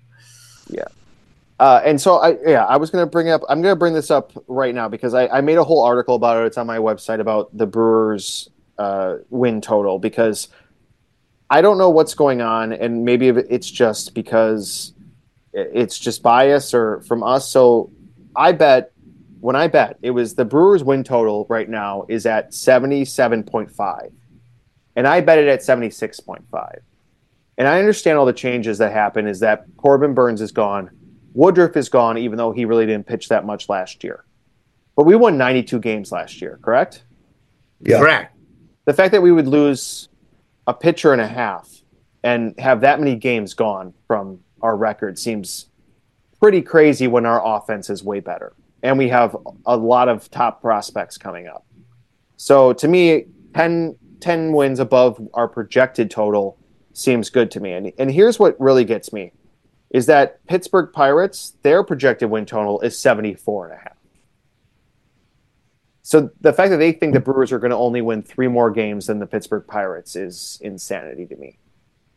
Uh, and so I yeah I was gonna bring up I'm gonna bring this up right now because I, I made a whole article about it. It's on my website about the Brewers uh, win total because I don't know what's going on and maybe it's just because it's just bias or from us. So I bet when I bet it was the Brewers win total right now is at seventy-seven point five and I bet it at seventy-six point five. And I understand all the changes that happen is that Corbin Burns is gone. Woodruff is gone, even though he really didn't pitch that much last year. But we won ninety-two games last year, correct? Yeah. Correct. The fact that we would lose a pitcher and a half and have that many games gone from our record seems pretty crazy when our offense is way better. And we have a lot of top prospects coming up. So to me, ten, ten wins above our projected total seems good to me. And, and here's what really gets me. Is that Pittsburgh Pirates, their projected win total is seventy-four and a half. So the fact that they think the Brewers are going to only win three more games than the Pittsburgh Pirates is insanity to me.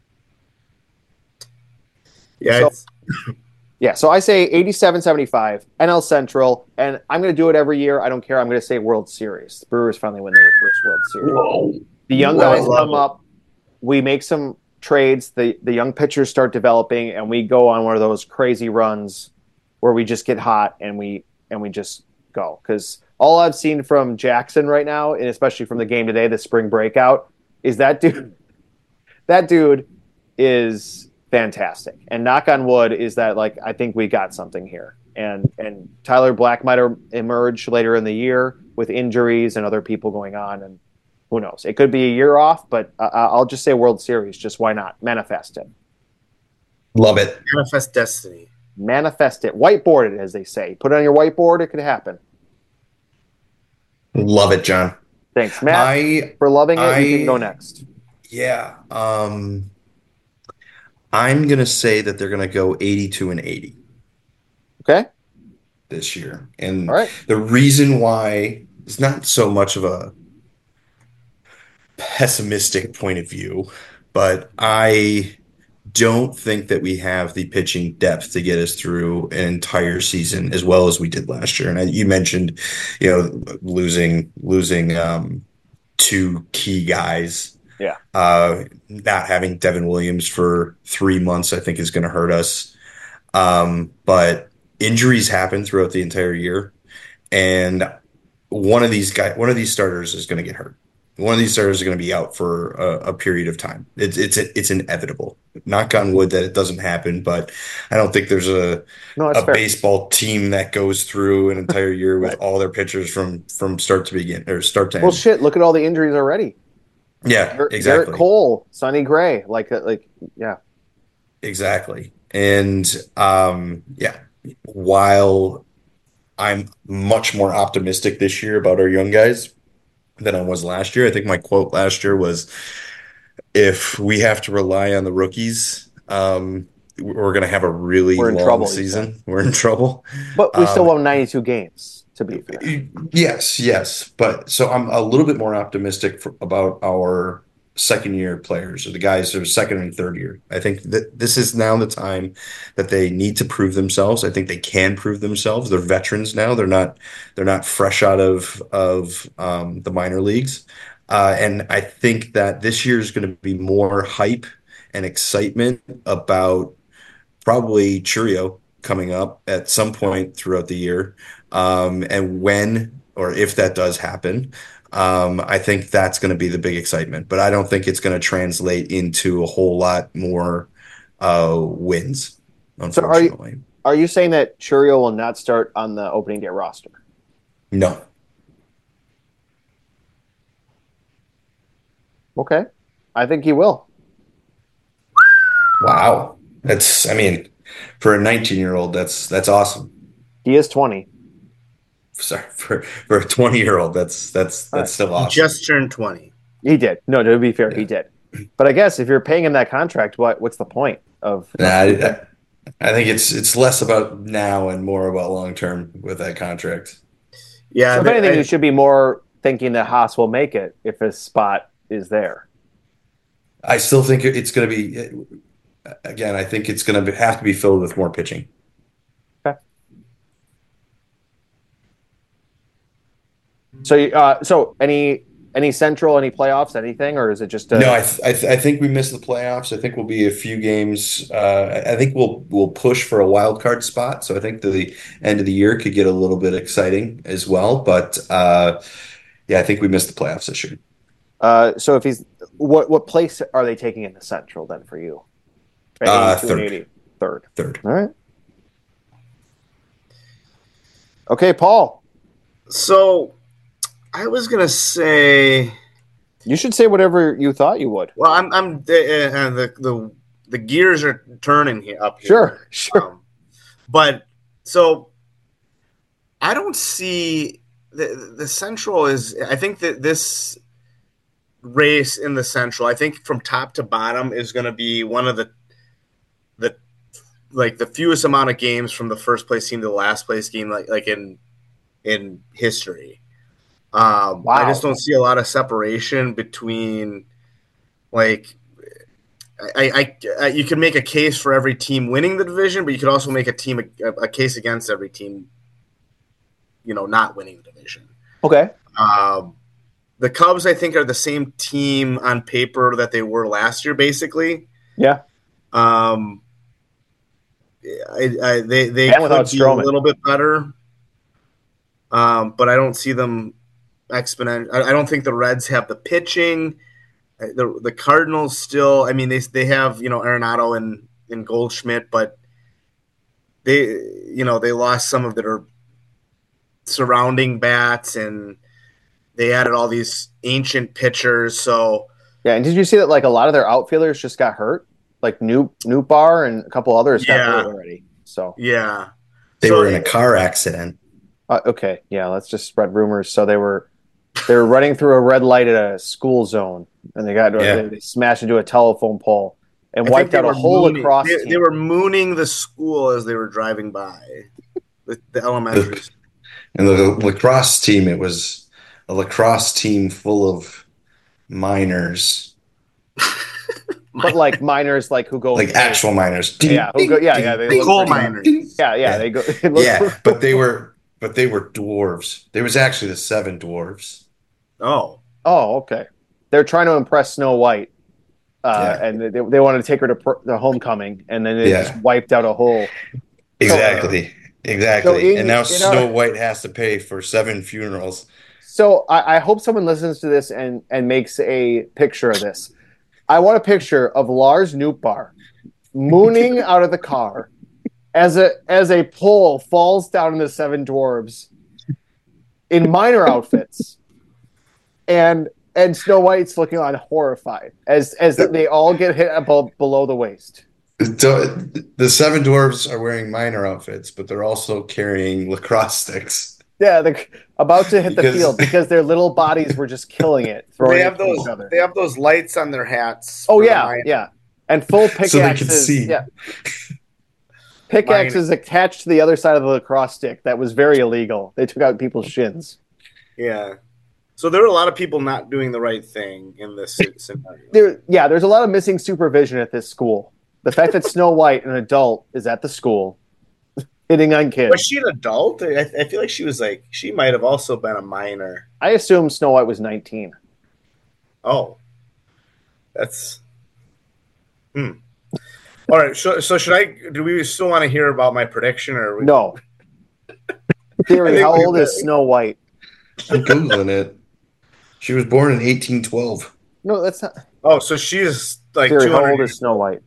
Yeah. So- it's, Yeah, so I say eighty-seven seventy-five, N L Central, and I'm going to do it every year. I don't care. I'm going to say World Series. The Brewers finally win their first World Series. Whoa. The young Well, guys come up, we make some trades, the, the young pitchers start developing, and we go on one of those crazy runs where we just get hot and we and we just go. Because all I've seen from Jackson right now, and especially from the game today, the spring breakout, is that dude that dude is fantastic. And knock on wood is that, like, I think we got something here. And and Tyler Black might emerge later in the year with injuries and other people going on, and who knows? It could be a year off, but uh, I'll just say World Series. Just why not? Manifest it. Love it. Manifest destiny. Manifest it. Whiteboard it, as they say. Put it on your whiteboard. It could happen. Love it, John. Thanks, Matt, I, for loving it. I, You can go next. Yeah. Um, I'm going to say that they're going to go eighty-two and eighty. Okay. This year. And all right. The reason why is not so much of a pessimistic point of view, but I don't think that we have the pitching depth to get us through an entire season as well as we did last year. And I, you mentioned, you know, losing losing um, two key guys. Yeah. Uh, not having Devin Williams for three months, I think, is going to hurt us. Um, but injuries happen throughout the entire year, and one of these guys, one of these starters, is going to get hurt. One of these starters is going to be out for a, a period of time. It's it's it's inevitable. Knock on wood that it doesn't happen, but I don't think there's a no, a fair. baseball team that goes through an entire year with right. all their pitchers from from start to begin or start to end. Well, shit! Look at all the injuries already. Yeah, Garrett, exactly. Garrett Cole, Sonny Gray, like like yeah, exactly. And um, yeah, while I'm much more optimistic this year about our young guys than I was last year. I think my quote last year was, if we have to rely on the rookies, um, we're going to have a really we're in long trouble, season. We're in trouble. But we um, still won ninety-two games, to be fair. Yes, yes. But so I'm a little bit more optimistic for, about our second year players, or the guys who are second and third year. I think that this is now the time that they need to prove themselves. I think they can prove themselves. They're veterans now. They're not they're not fresh out of of um, the minor leagues. Uh, and I think that this year is going to be more hype and excitement about probably Churio coming up at some point throughout the year. Um, and when or if that does happen, Um, I think that's going to be the big excitement, but I don't think it's going to translate into a whole lot more uh, wins, unfortunately. So are you, are you saying that Churio will not start on the opening day roster? No. Okay. I think he will. Wow. That's, I mean, for a nineteen-year-old, that's that's awesome. He is twenty. Sorry, for, for a twenty-year-old, that's that's that's right. Still awesome. He just turned twenty. He did. No, to be fair, yeah. he did. But I guess if you're paying him that contract, what what's the point of? Nah, I, I think it's it's less about now and more about long term with that contract. Yeah, so if anything, I, you should be more thinking that Haas will make it if his spot is there. I still think it's going to be. Again, I think it's going to have to be filled with more pitching. Okay. So, uh, so any any Central, any playoffs, anything, or is it just a... no? I th- I, th- I think we missed the playoffs. I think we'll be a few games. Uh, I think we'll we'll push for a wild card spot. So I think the end of the year could get a little bit exciting as well. But uh, yeah, I think we missed the playoffs this year. Uh, so if he's what what place are they taking in the Central then for you? Uh, third. Third. Third. All right. Okay, Paul. So I was gonna say you should say whatever you thought you would. Well, I'm I'm the uh, the, the the gears are turning here up here. Sure, sure. Um, but so I don't see the the Central is. I think that this race in the Central, I think from top to bottom, is going to be one of the the like the fewest amount of games from the first place team to the last place game, like like in in history. Um, wow. I just don't see a lot of separation between like I, I, I you can make a case for every team winning the division, but you could also make a team a, a case against every team, you know, not winning the division. Okay. Um, the Cubs, I think, are the same team on paper that they were last year, basically. Yeah. Um, I, I, they they And could without be a Stroman. little bit better, um, but I don't see them exponential. I, I don't think the Reds have the pitching. The the Cardinals still. I mean, they they have you know Arenado and and Goldschmidt, but they you know they lost some of their surrounding bats and they added all these ancient pitchers. So Yeah, and did you see that like a lot of their outfielders just got hurt? Like New New Bar and a couple others got Yeah. hurt already. So yeah, They So were in a it- car accident. uh, okay, yeah, let's just spread rumors. So they were they were running through a red light at a school zone, and they got Yeah. they, they smashed into a telephone pole and I think wiped they out a were whole mooning- lacrosse They, team. they were mooning the school as they were driving by the, the elementary. school. And the lacrosse team, it was a lacrosse team full of minors, But like miners, like who go like actual minors. Yeah, who go- yeah, yeah, they look Coal pretty- miners. yeah, yeah, Yeah. they go. It looked Yeah, pretty- but they were but they were dwarves. There was actually the seven dwarves. Oh, Oh, okay. They're trying to impress Snow White, uh, Yeah. and they, they wanted to take her to pr- the homecoming, and then they Yeah. just wiped out a whole. Exactly. Exactly. So in- and now in Snow our- White has to pay for seven funerals. So I, I hope someone listens to this and and makes a picture of this. I want a picture of Lars Nootbaar mooning out of the car as a as a pole falls down in the Seven Dwarves in minor outfits, and and Snow White's looking on horrified as as they all get hit above below the waist. So the seven dwarves are wearing minor outfits, but they're also carrying lacrosse sticks. Yeah, they're about to hit the Because- field because their little bodies were just killing it. Throwing they it have to those. each other. They have those lights on their hats. Oh for the yeah, miners. yeah, and full pickaxes. So they can see. Yeah, pickaxes attached to the other side of the lacrosse stick. That was very illegal. They took out people's shins. yeah. So there were a lot of people not doing the right thing in this scenario. There, yeah, there's a lot of missing supervision at this school. The fact that Snow White, an adult, is at the school hitting on Was kids. she an adult? I, I feel like she was like she might have also been a minor. I assume Snow White was nineteen. Oh, that's. Hmm. All right. So, so should I? Do we still want to hear about my prediction, or we, No. I Theory, think how we- old is Snow White? I'm Googling it. She was born in eighteen twelve. No, that's not. Oh, so she's like Siri, two how old hundred. is Snow White?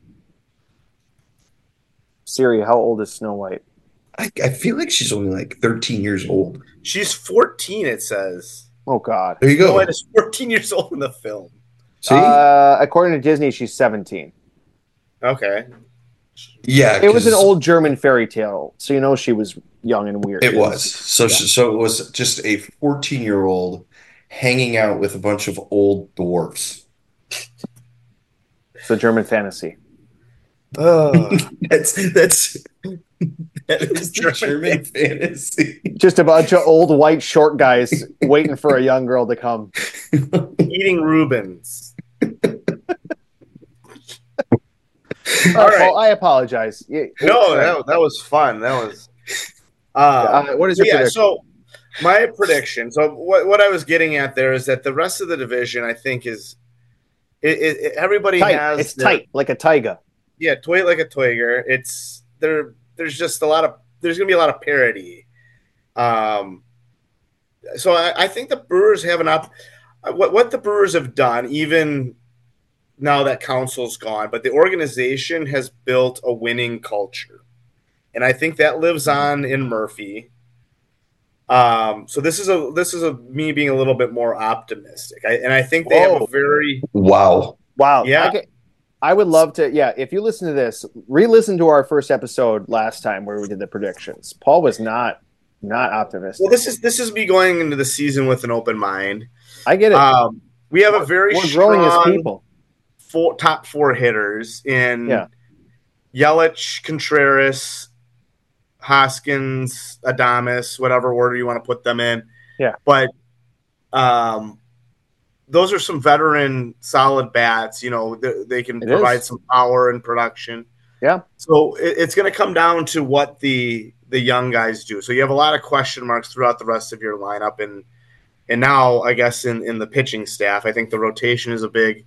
Siri, how old is Snow White? I, I feel like she's only like thirteen years old. She's fourteen. It says. Oh God. There you Snow go. White is fourteen years old in the film. See? Uh, according to Disney, she's seventeen. Okay. yeah. It was an 'cause old German fairy tale, so you know she was young and weird. It was. So, she, so it was just a fourteen year old hanging out with a bunch of old dwarfs. It's a German fantasy. Oh. That's that's that is the German German fantasy. Just a bunch of old white short guys waiting for a young girl to come. Eating Rubens. Uh, All right. Paul, I apologize. Yeah, No, that, that was fun. That was. Uh, Uh, what is So, your yeah, prediction? so my prediction. So what what I was getting at there is that the rest of the division, I think, is it, it, it- everybody tight. has It's their- tight, like a taiga. Yeah, toy like a Toiger. It's there. There's just a lot of there's gonna be a lot of parity. Um, so I, I think the Brewers have an up. What what the Brewers have done, even now that Council's gone, but the organization has built a winning culture, and I think that lives on in Murphy. Um, so this is a this is a me being a little bit more optimistic, I, and I think they have Whoa. a very Wow. Wow. Yeah. I, get- I would love to. Yeah, if you listen to this, re-listen to our first episode last time where we did the predictions. Paul was not not optimistic. well. This is this is me going into the season with an open mind. I get it. Um, we have a very We're growing as strong people. four, top four hitters in Yeah. Yelich, Contreras, Hoskins, Adames, whatever order you want to put them in. Yeah. But um, those are some veteran solid bats. You know, they, they can It provide is. some power and production. Yeah. So it, it's going to come down to what the the young guys do. So you have a lot of question marks throughout the rest of your lineup, and and now I guess in, in the pitching staff, I think the rotation is a big.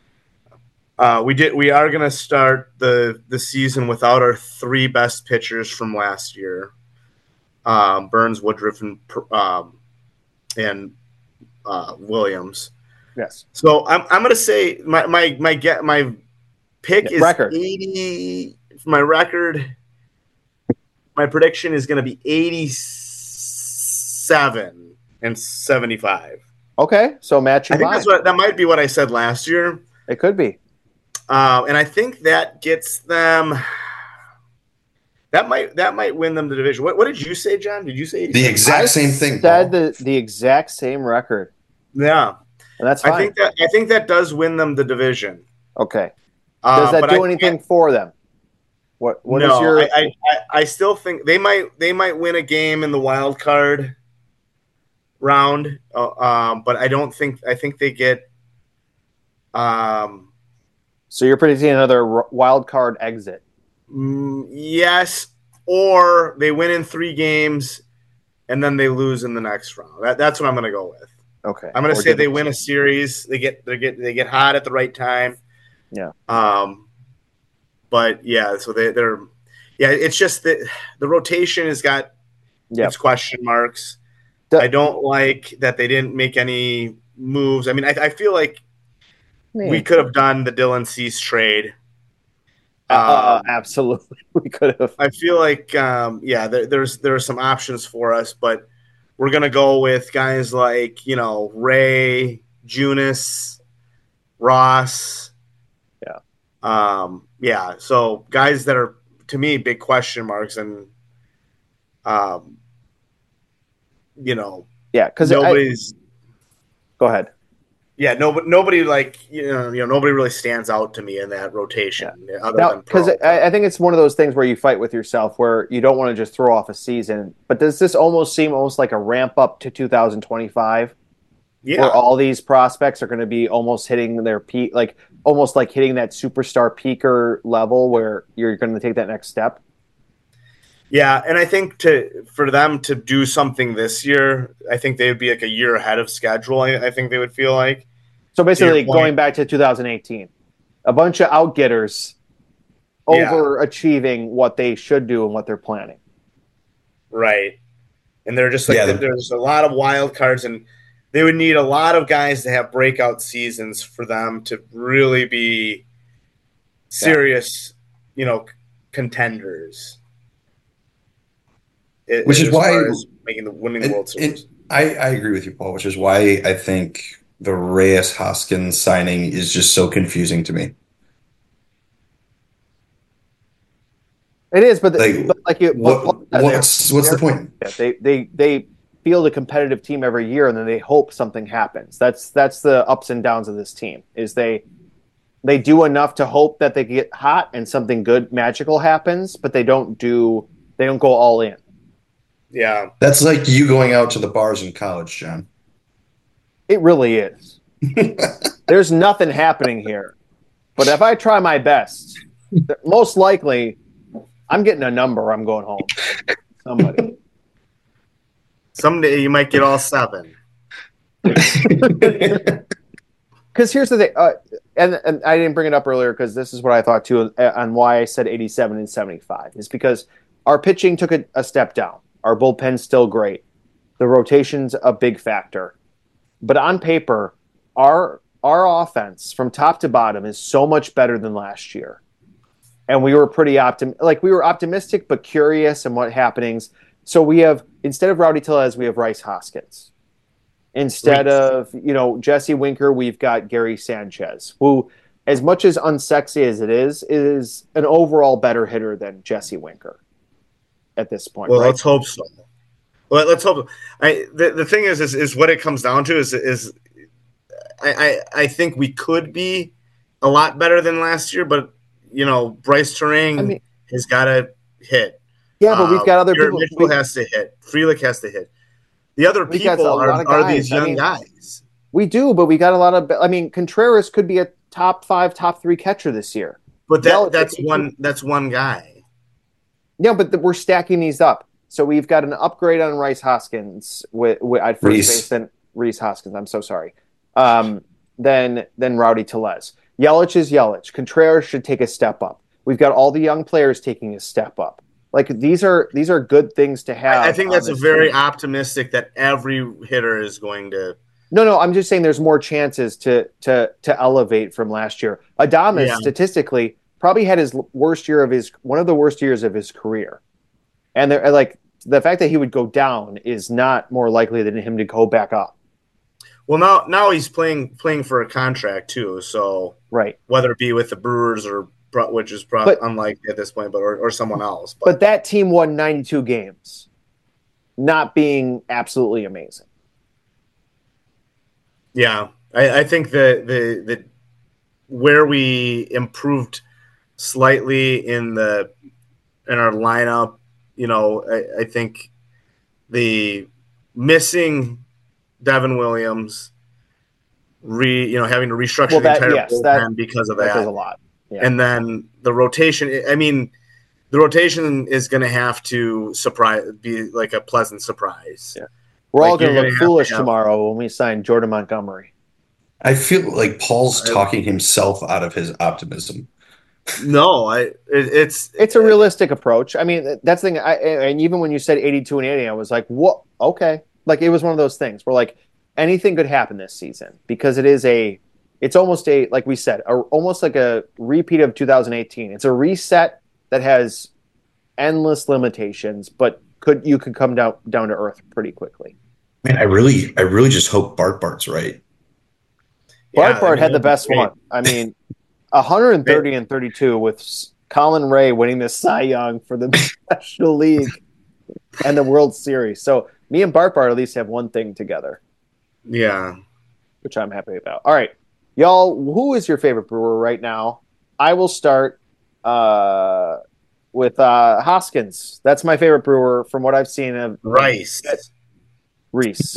Uh, we did. We are going to start the the season without our three best pitchers from last year, um, Burns, Woodruff, and um, and uh, Williams. Yes. So I'm I'm going to say my my my get my pick yeah, is record. eighty. My record. My prediction is going to be eighty-seven and seventy-five. Okay, so matching. I think that's what that might be what I said last year. It could be. Uh, and I think that gets them. That might that might win them the division. What, what did you say, John? Did you say the exact I same thing? Said the, the exact same record. Yeah, and that's fine. I think that I think that does win them the division. Okay. Does that uh, do I anything for them? What What no, is your? I, I I still think they might they might win a game in the wild card round, uh, um, but I don't think I think they get. Um. So you're predicting another wild card exit? Mm, yes, or they win in three games, and then they lose in the next round. That, that's what I'm going to go with. Okay, I'm going to say they win a series. They get they get they get hot at the right time. Yeah. Um. But yeah, so they they're yeah. It's just that the rotation has got yep. its question marks. The, I don't like that they didn't make any moves. I mean, I, I feel like. Man. We could have done the Dylan Cease trade. Um, uh, absolutely, we could have. I feel like, um, yeah, there, there's there are some options for us, but we're gonna go with guys like you know Ray, Junis, Ross. Yeah, um, yeah. So guys that are to me big question marks, and um, you know, yeah, because nobody's. I, go ahead. Yeah, no, but nobody like you know, you know, nobody really stands out to me in that rotation. Yeah. Other because I, I think it's one of those things where you fight with yourself, where you don't want to just throw off a season. But does this almost seem almost like a ramp up to two thousand twenty-five, yeah. where all these prospects are going to be almost hitting their peak, like almost like hitting that superstar peaker level, where you're going to take that next step? Yeah, and I think to for them to do something this year, I think they would be like a year ahead of schedule. I, I think they would feel like. So basically, going back to two thousand eighteen, a bunch of outgetters yeah. overachieving what they should do and what they're planning. Right, and they're just like yeah. there's a lot of wild cards, and they would need a lot of guys to have breakout seasons for them to really be serious, yeah. you know, contenders. It, which is why making the winning the it, World Series. It, I, I agree with you, Paul. Which is why I think the Reyes Hoskins signing is just so confusing to me. It is, but, the, like, but like you, what, what's what's the point? Yeah, they they they field a competitive team every year, and then they hope something happens. That's that's the ups and downs of this team. Is they they do enough to hope that they get hot and something good, magical happens, but they don't do they don't go all in. Yeah. That's like you going out to the bars in college, John. It really is. There's nothing happening here. But if I try my best, most likely I'm getting a number. I'm going home. Somebody. Someday you might get all seven. Because here's the thing, uh, and, and I didn't bring it up earlier because this is what I thought too on why I said eighty-seven and seventy-five is because our pitching took a, a step down. Our bullpen's still great. The rotation's a big factor. But on paper, our our offense from top to bottom is so much better than last year. And we were pretty optim like we were optimistic but curious in what happenings. So we have instead of Rowdy Tellez, we have Rhys Hoskins. Instead of, you know, Jesse Winker, we've got Gary Sanchez, who, as much as unsexy as it is, is an overall better hitter than Jesse Winker at this point. Well, right? let's hope so. Well, let's hope. I the, the thing is, is, is what it comes down to is is I, I I think we could be a lot better than last year, but you know, Bryce Turang I mean, has got to hit. Yeah, but we've got other Garrett people. Mitchell we, has to hit. Frelick has to hit. The other people are, are these young I mean, guys. We do, but we got a lot of. I mean, Contreras could be a top five, top three catcher this year. But that well, that's one. That's one guy. Yeah, but the, we're stacking these up. So we've got an upgrade on Rhys Hoskins with, with at first Reese. base, and Rhys Hoskins. I'm so sorry. Um, than than Rowdy Tellez. Yelich is Yelich. Contreras should take a step up. We've got all the young players taking a step up. Like these are these are good things to have. I think that's a very team. optimistic that every hitter is going to. No, no, I'm just saying there's more chances to to to elevate from last year. Adames yeah. statistically probably had his worst year of his one of the worst years of his career, and they're like the fact that he would go down is not more likely than him to go back up. Well, now now he's playing playing for a contract too, so right, whether it be with the Brewers or which is probably unlikely at this point, but or, or someone else. But. but that team won ninety-two games, not being absolutely amazing. Yeah, I, I think that the the where we improved slightly in the in our lineup, you know, I, I think the missing Devin Williams, re you know having to restructure well, that, the entire yes, bullpen that, because of that. That does a lot. Yeah. And then the rotation, I mean, the rotation is going to have to surprise, be like a pleasant surprise. Yeah. We're like all going to look foolish to tomorrow when we sign Jordan Montgomery. I feel like Paul's talking himself out of his optimism. No, I it, it's it's a realistic approach. I mean, that's the thing. I, and even when you said eighty-two and eighty, I was like, what? Okay. Like it was one of those things where like anything could happen this season because it is a It's almost a, like we said, a, almost like a repeat of two thousand eighteen. It's a reset that has endless limitations, but could you could come down down to earth pretty quickly. Man, I really, I really just hope Bart Bart's right. Bart yeah, Bart I mean, had the best great. one. I mean, one hundred thirty and thirty-two with Colin Ray winning the Cy Young for the National League and the World Series. So me and Bart Bart at least have one thing together. Yeah, which I'm happy about. All right. Y'all, who is your favorite Brewer right now? I will start uh, with uh, Hoskins. That's my favorite Brewer from what I've seen of Rice. Reese.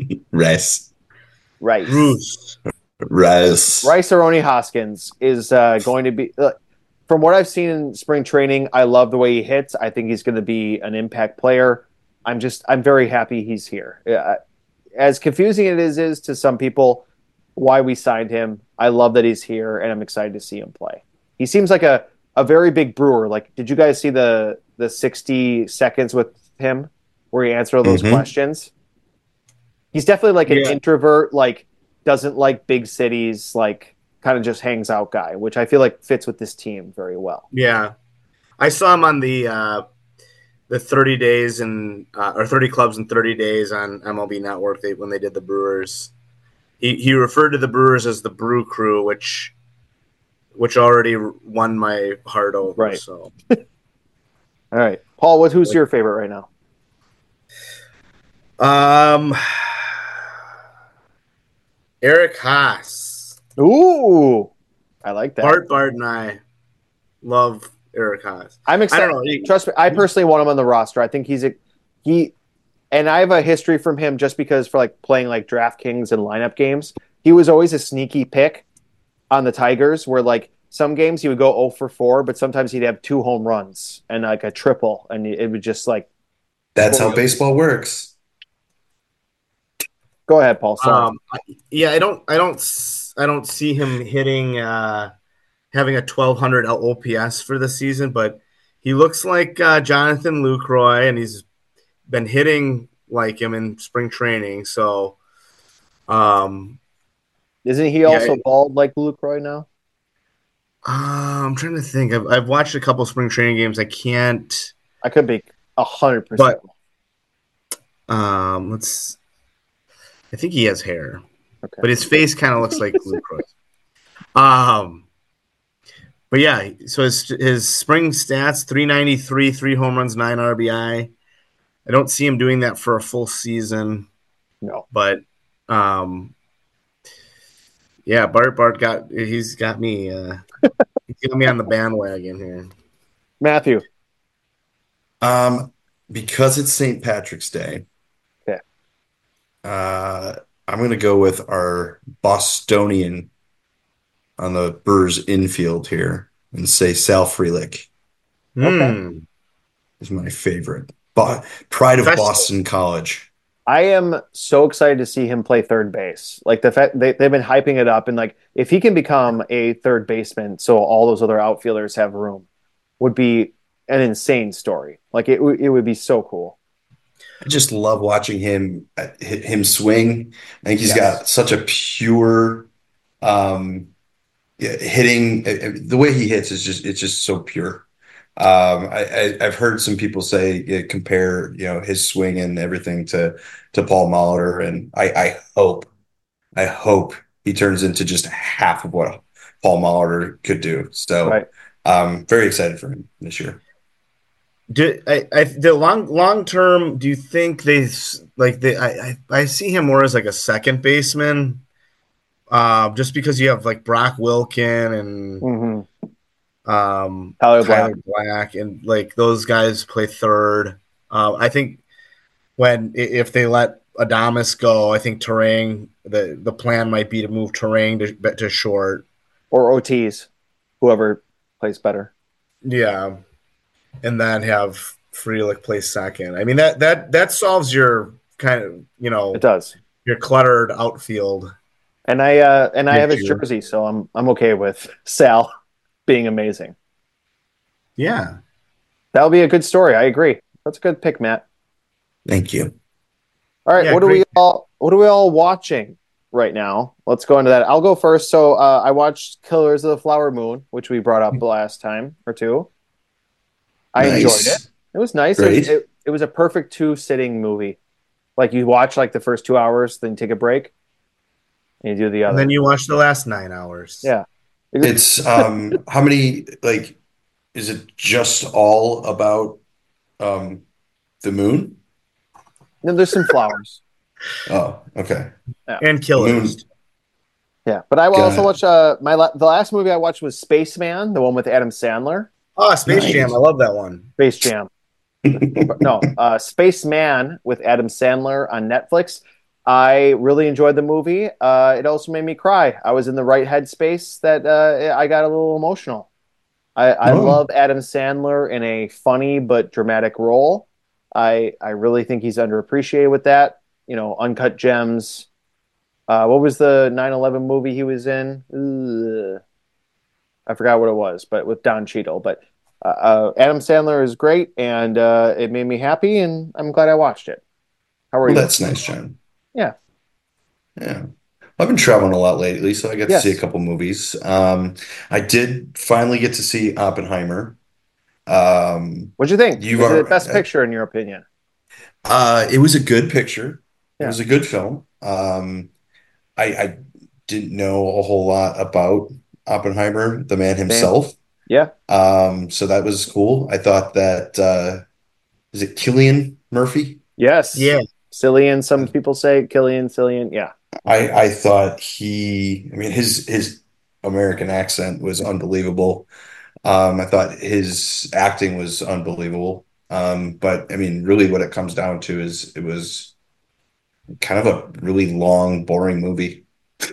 Rice. Rice. Bruce. Rice. Rice Aroni Hoskins is uh, going to be uh, from what I've seen in spring training, I love the way he hits. I think he's going to be an impact player. I'm just I'm very happy he's here. Uh, as confusing it is, is to some people why we signed him. I love that he's here, and I'm excited to see him play. He seems like a, a very big Brewer. Like, did you guys see the the sixty seconds with him where he answered all those mm-hmm. questions? He's definitely like an yeah. introvert, like doesn't like big cities, like kind of just hangs out guy, which I feel like fits with this team very well. Yeah, I saw him on the uh, the thirty days and uh, or thirty clubs in thirty days on M L B Network. They when they did the Brewers. He he referred to the Brewers as the Brew Crew, which which already won my heart over. Right. So, all right, Paul, what who's your favorite right now? Um, Eric Haas. Ooh, I like that. Bart Bart and I love Eric Haas. I'm excited. I don't know. Trust me, I personally want him on the roster. I think he's a he. And I have a history from him just because for like playing like DraftKings and lineup games, he was always a sneaky pick on the Tigers where like some games he would go oh for four, but sometimes he'd have two home runs and like a triple. And it would just like. That's how baseball works. Go ahead, Paul. Sorry. Um, yeah, I don't, I don't, I don't see him hitting, uh, having a twelve hundred O P S for the season, but he looks like uh, Jonathan Lucroy and he's been hitting like him in spring training, so um isn't he also yeah, bald like Lucroy now? Uh, I'm trying to think. I've I've watched a couple spring training games. I can't. I could be a hundred percent. But um, let's. I think he has hair, okay. But his face kind of looks like Lucroy. Um, but yeah, so his his spring stats: three ninety-three, three home runs, nine R B I. I don't see him doing that for a full season. No. But um yeah, Bart Bart got he's got me uh he's got me on the bandwagon here. Matthew. Um because it's Saint Patrick's Day. Yeah. Uh I'm gonna go with our Bostonian on the Brewers infield here and say Sal Frelick. Okay. Is my favorite. Bo- Pride of Boston College. I am so excited to see him play third base. Like the fact they, they've been hyping it up, and like if he can become a third baseman, so all those other outfielders have room, would be an insane story. Like it, it would be so cool. I just love watching him uh, him swing. I think he's Yes. got such a pure um, yeah, hitting. uh, uh, The way he hits is just it's just so pure. Um, I, I, I've heard some people say uh, compare you know his swing and everything to to Paul Molitor, and I, I hope I hope he turns into just half of what Paul Molitor could do. So Right. I'm very excited for him this year. Do I, I the long long term? Do you think they s- like they? I, I I see him more as like a second baseman, uh, just because you have like Brock Wilkin and hmm um, Tyler Tyler Black. Black, and like those guys play third. Uh, I think when i- if they let Adamas go, I think Terang the the plan might be to move Terang to to short. Or O Ts, whoever plays better. Yeah, and then have Frelick play second. I mean that that that solves your kind of you It know does. your cluttered outfield. And I uh, and I have his Picture. jersey, so I'm I'm okay with Sal being amazing. Yeah, That'll be a good story. I agree. That's a good pick, Matt. Thank you. All right, Yeah, what are we great. all what are we all watching right now? Let's go into that. I'll go first. So uh, I watched Killers of the Flower Moon, which we brought up the last time or two. I enjoyed it. Nice. It was nice. It was, Great. it, it was a perfect two sitting movie. Like you watch like the first two hours, then you take a break, and you do the and other. then you watch the last nine hours. Yeah. It's um how many like is it just all about um the moon? Then there's some flowers. Oh, okay. and The Killers. moon. Yeah, but I will also Got it. watch. Uh, my la- the last movie I watched was Spaceman, the one with Adam Sandler. Oh, Space Nice. Jam! I love that one. Space Jam. No, uh, Spaceman with Adam Sandler on Netflix. I really enjoyed the movie. Uh, it also made me cry. I was in the right headspace that uh, I got a little emotional. I, I Oh. love Adam Sandler in a funny but dramatic role. I I really think he's underappreciated with that. You know, Uncut Gems. Uh, what was the nine eleven movie he was in? Ugh. I forgot what it was, but with Don Cheadle. But uh, uh, Adam Sandler is great, and uh, it made me happy, and I'm glad I watched it. How are Well, you? that's nice, John. Yeah. Yeah. I've been traveling a lot lately, so I got to Yes. see a couple movies. Um, I did finally get to see Oppenheimer. Um, What'd you think? you Is it are, best picture in your opinion? uh, it was a good picture. It Yeah. was a good film. Um, I, I didn't know a whole lot about Oppenheimer, the man himself. Yeah. Um, so that was cool. I thought that uh, is it Cillian Murphy? Yes. Yeah, Cillian, some people say Killian, Cillian. Yeah. I I thought he, I mean, his his American accent was unbelievable. Um, I thought his acting was unbelievable. Um, but I mean, really, what it comes down to is it was kind of a really long, boring movie.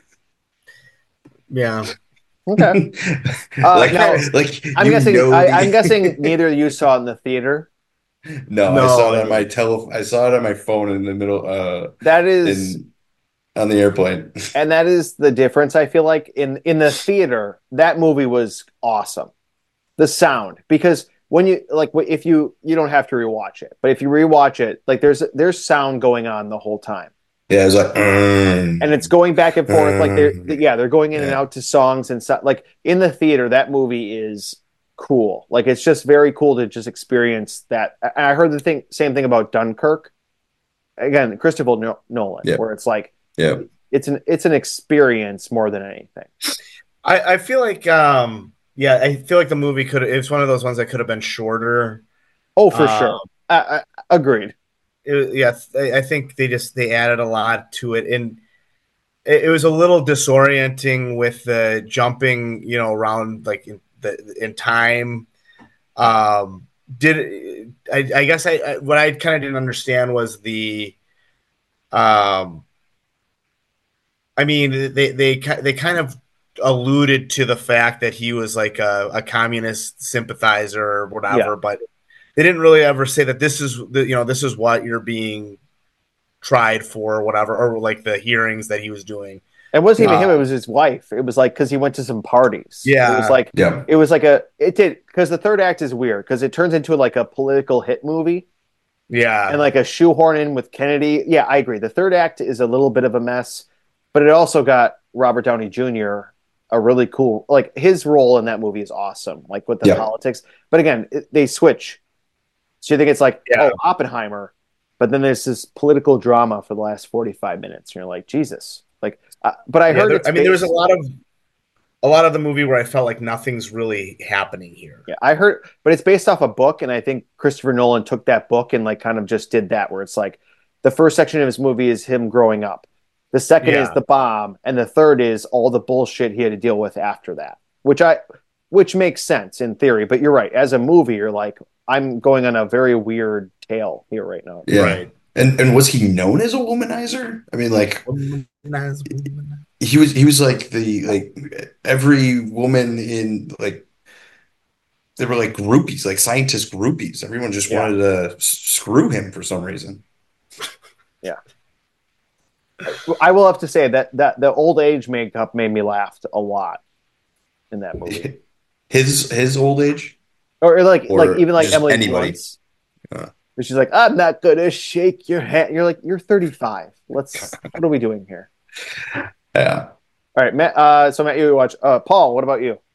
yeah. Okay. Like, now, like I'm you guessing. know I, the- I'm guessing neither of you saw it in the theater. No, I No, saw it I on my didn't. tele. I saw it on my phone in the middle, uh, That is, in on the airplane. and that is the difference. I feel like in in the theater, that movie was awesome. The sound, because when you like, if you you don't have to rewatch it, but if you rewatch it, like there's there's sound going on the whole time. Yeah, it was like, mm, And it's going back and forth. Like they're mm. yeah, they're going in and Yeah. out to songs and stuff. Like in the theater, that movie is cool. Like it's just very cool to just experience that. And I heard the thing, same thing about Dunkirk. Again, Christopher No- Nolan, Yeah. where it's like Yeah. it's an it's an experience more than anything. I, I feel like um yeah, I feel like the movie could it's one of those ones that could have been shorter. Oh, for Um, sure. I, I, agreed. It, yeah, I I think they just they added a lot to it, and it, it was a little disorienting with the jumping, you know, around like in the in time. Um, did I, I guess I, I what I kind of didn't understand was the um. I mean, they they they kind of alluded to the fact that he was like a, a communist sympathizer or whatever, Yeah. but they didn't really ever say that this is the you know this is what you're being tried for or whatever, or like the hearings that he was doing. It wasn't even Uh, him; it was his wife. It was like because he went to some parties. Yeah. it was like Yeah. it was like a it did because the third act is weird because it turns into like a political hit movie Yeah. and like a shoehorn in with Kennedy. Yeah, I agree. The third act is a little bit of a mess, but it also got Robert Downey Junior a really cool like his role in that movie is awesome, like with the Yeah. politics. But again, it, they switch. So you think it's like Yeah. oh Oppenheimer, but then there's this political drama for the last forty-five minutes. And you're like Jesus, like. Uh, but I Yeah, heard. there- It's I mean, there was a based- lot of a lot of the movie where I felt like nothing's really happening here. Yeah, I heard, but it's based off a book, and I think Christopher Nolan took that book and like kind of just did that, where it's like the first section of his movie is him growing up, the second Yeah. is the bomb, and the third is all the bullshit he had to deal with after that, which I, which makes sense in theory. But you're right, as a movie, you're like, I'm going on a very weird tale here right now. Yeah. Right. And and was he known as a womanizer? I mean, like he was he was like the like every woman in like they were like groupies, like scientist groupies. Everyone just Yeah. wanted to s- screw him for some reason. I will have to say that that the old age makeup made me laugh a lot in that movie, His his old age? or like Or like even like just Emily anybody. Blunt's. Uh. Where she's like, I'm not gonna shake your hand. You're like, you're thirty-five. Let's. What are we doing here? Yeah. All right, Matt. Uh, so Matt, you watch. Uh, Paul, what about you?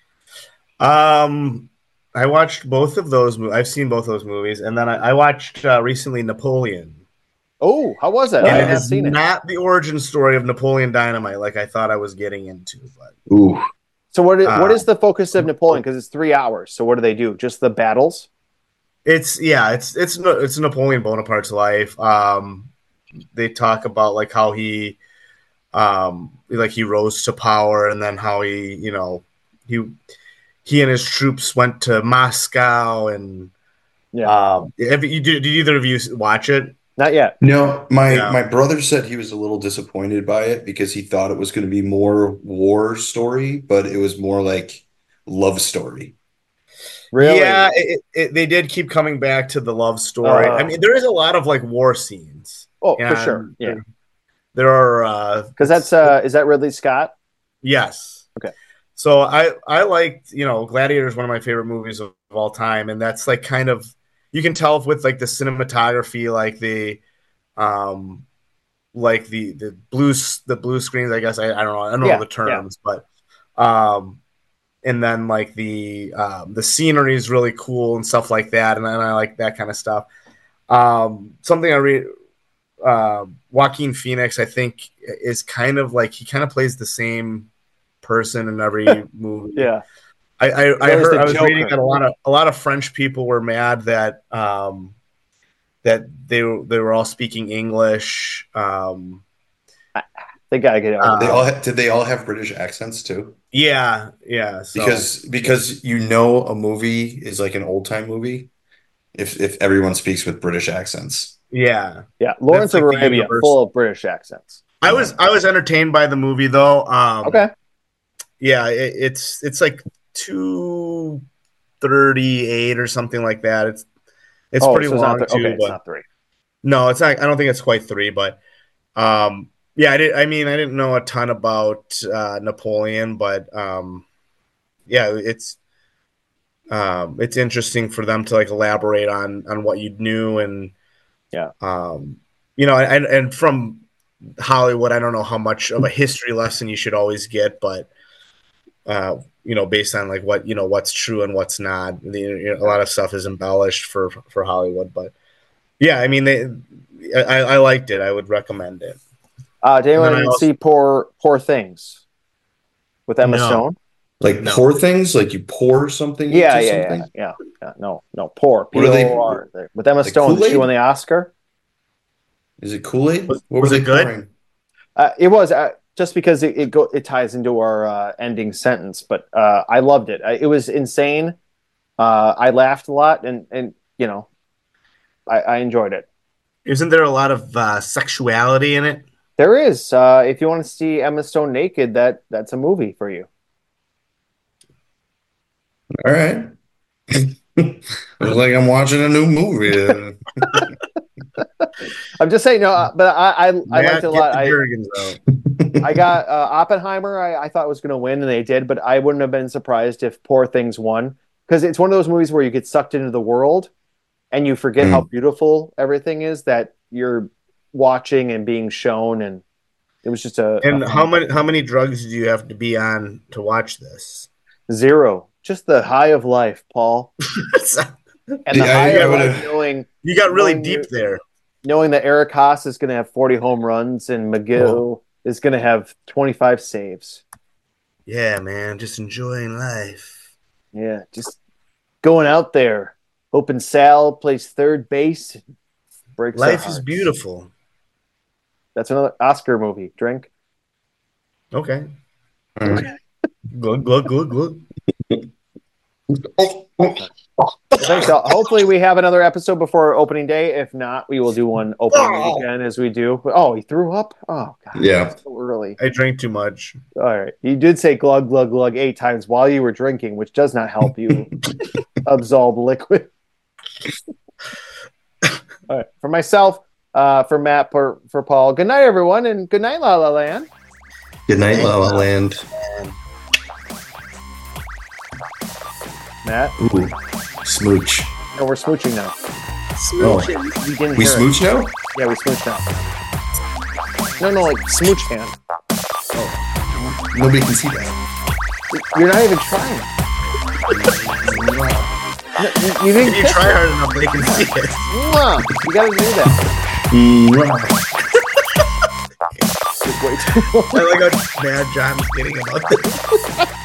Um, I watched both of those. Mo- I've seen both those movies, and then I, I watched uh, recently Napoleon. Oh, how was it? I And it have not is seen it. not the origin story of Napoleon Dynamite like I thought I was getting into. But Ooh. So what is, what Uh, is the focus of Napoleon? Because it's three hours. So what do they do? Just the battles? it's yeah, it's it's no- it's Napoleon Bonaparte's life. Um, they talk about like how he, um, like he rose to power, and then how he, you know, he he and his troops went to Moscow, and Yeah. um, have you, did, did either of you watch it? Not yet. No, my Yeah. my brother said he was a little disappointed by it because he thought it was going to be more war story, but it was more like love story. Really? Yeah, it, it, they did keep coming back to the love story. Oh. I mean, there is a lot of like war scenes. Oh, for and sure. Yeah. There, there are uh, Because that's uh, is that Ridley Scott? yes. Okay. So I I liked, you know, Gladiator is one of my favorite movies of, of all time, and that's like kind of, you can tell with like the cinematography, like the um like the the blue s- the blue screens. I guess I, I don't know I don't know Yeah, the terms, but um and then like the um, the scenery is really cool and stuff like that, and then I like that kind of stuff. Um, something I read. Uh, Joaquin Phoenix, I think, is kind of like he kind of plays the same person in every movie. Yeah. I I, I, was heard, the I was Joker. reading that a lot of a lot of French people were mad that um, that they were they were all speaking English. Um, They gotta get out. Uh, They all ha- did they all have British accents too? yeah, yeah. So, Because because you know a movie is like an old time movie if if everyone speaks with British accents. yeah, yeah. Lawrence that's of like the Arabia, universe. full of British accents. I was I was entertained by the movie though. Um, Okay. Yeah, it, it's it's like two thirty eight or something like that. It's it's oh, pretty so it's long not th- too. okay, it's but not three. no, it's not. I don't think it's quite three, but um, yeah, I did. I mean, I didn't know a ton about uh, Napoleon, but um, yeah, it's um, it's interesting for them to like elaborate on on what you knew, and Yeah. um, you know, and and from Hollywood, I don't know how much of a history lesson you should always get, but uh, you know, based on like what you know, what's true and what's not. The, you know, a lot of stuff is embellished for for Hollywood, but yeah, I mean, they, I, I liked it. I would recommend it. Uh, did And then anyone I also- see Poor Poor Things with Emma No. Stone? Like No. pour things, like you pour something Yeah, into yeah, yeah, something. yeah, yeah. No, no, Poor. P What are they- O R. With Emma like Stone, did she Kool-Aid? won the Oscar? Is it Kool-Aid? Was- What was were it they good? pouring? Uh, it was uh, just because it it, go, it ties into our uh, ending sentence, but uh, I loved it. I, it was insane. Uh, I laughed a lot, and and you know, I, I enjoyed it. Isn't there a lot of uh, sexuality in it? There is. Uh, if you want to see Emma Stone naked, that that's a movie for you. All right. Looks like I'm watching a new movie. I'm just saying, no, uh, but I I, I liked Matt, it a get lot. the I, Jergens out. I got uh, Oppenheimer. I, I thought was going to win, and they did, but I wouldn't have been surprised if Poor Things won because it's one of those movies where you get sucked into the world and you forget Mm. how beautiful everything is that you're watching and being shown, and it was just a, And a how many how many drugs do you have to be on to watch this? zero, just the high of life, Paul, and the Yeah, high I- I of life would've- knowing You got really knowing deep you- there. knowing that Eric Haas is going to have forty home runs and McGill Oh. is going to have twenty-five saves. Yeah, man, just enjoying life. Yeah, just going out there, hoping Sal plays third base. Breaks our Life is hearts. beautiful. That's another Oscar movie. Drink. Okay. Mm. Glug, glug, glug, glug. Oh, oh. Thanks. all. Hopefully, we have another episode before opening day. If not, we will do one opening Oh. weekend as we do. Oh, he threw up. Oh, God. Yeah. So early. I drank too much. All right. You did say glug, glug, glug eight times while you were drinking, which does not help you absorb liquid. All right. For myself, uh, for Matt, for, for Paul, good night, everyone, and good night, La La Land. Good night, La La Land. Matt, Ooh, smooch. no, we're smooching now. Oh, We didn't we hear it. smooch now? Yeah, we smooch now. No, no, like smooch hand. Nobody can see that. You're not even trying. No, you, you didn't If you kiss try her. hard enough, they can see it. Mwah. You gotta do that. Mwah. Just wait. I like how mad John's getting about this.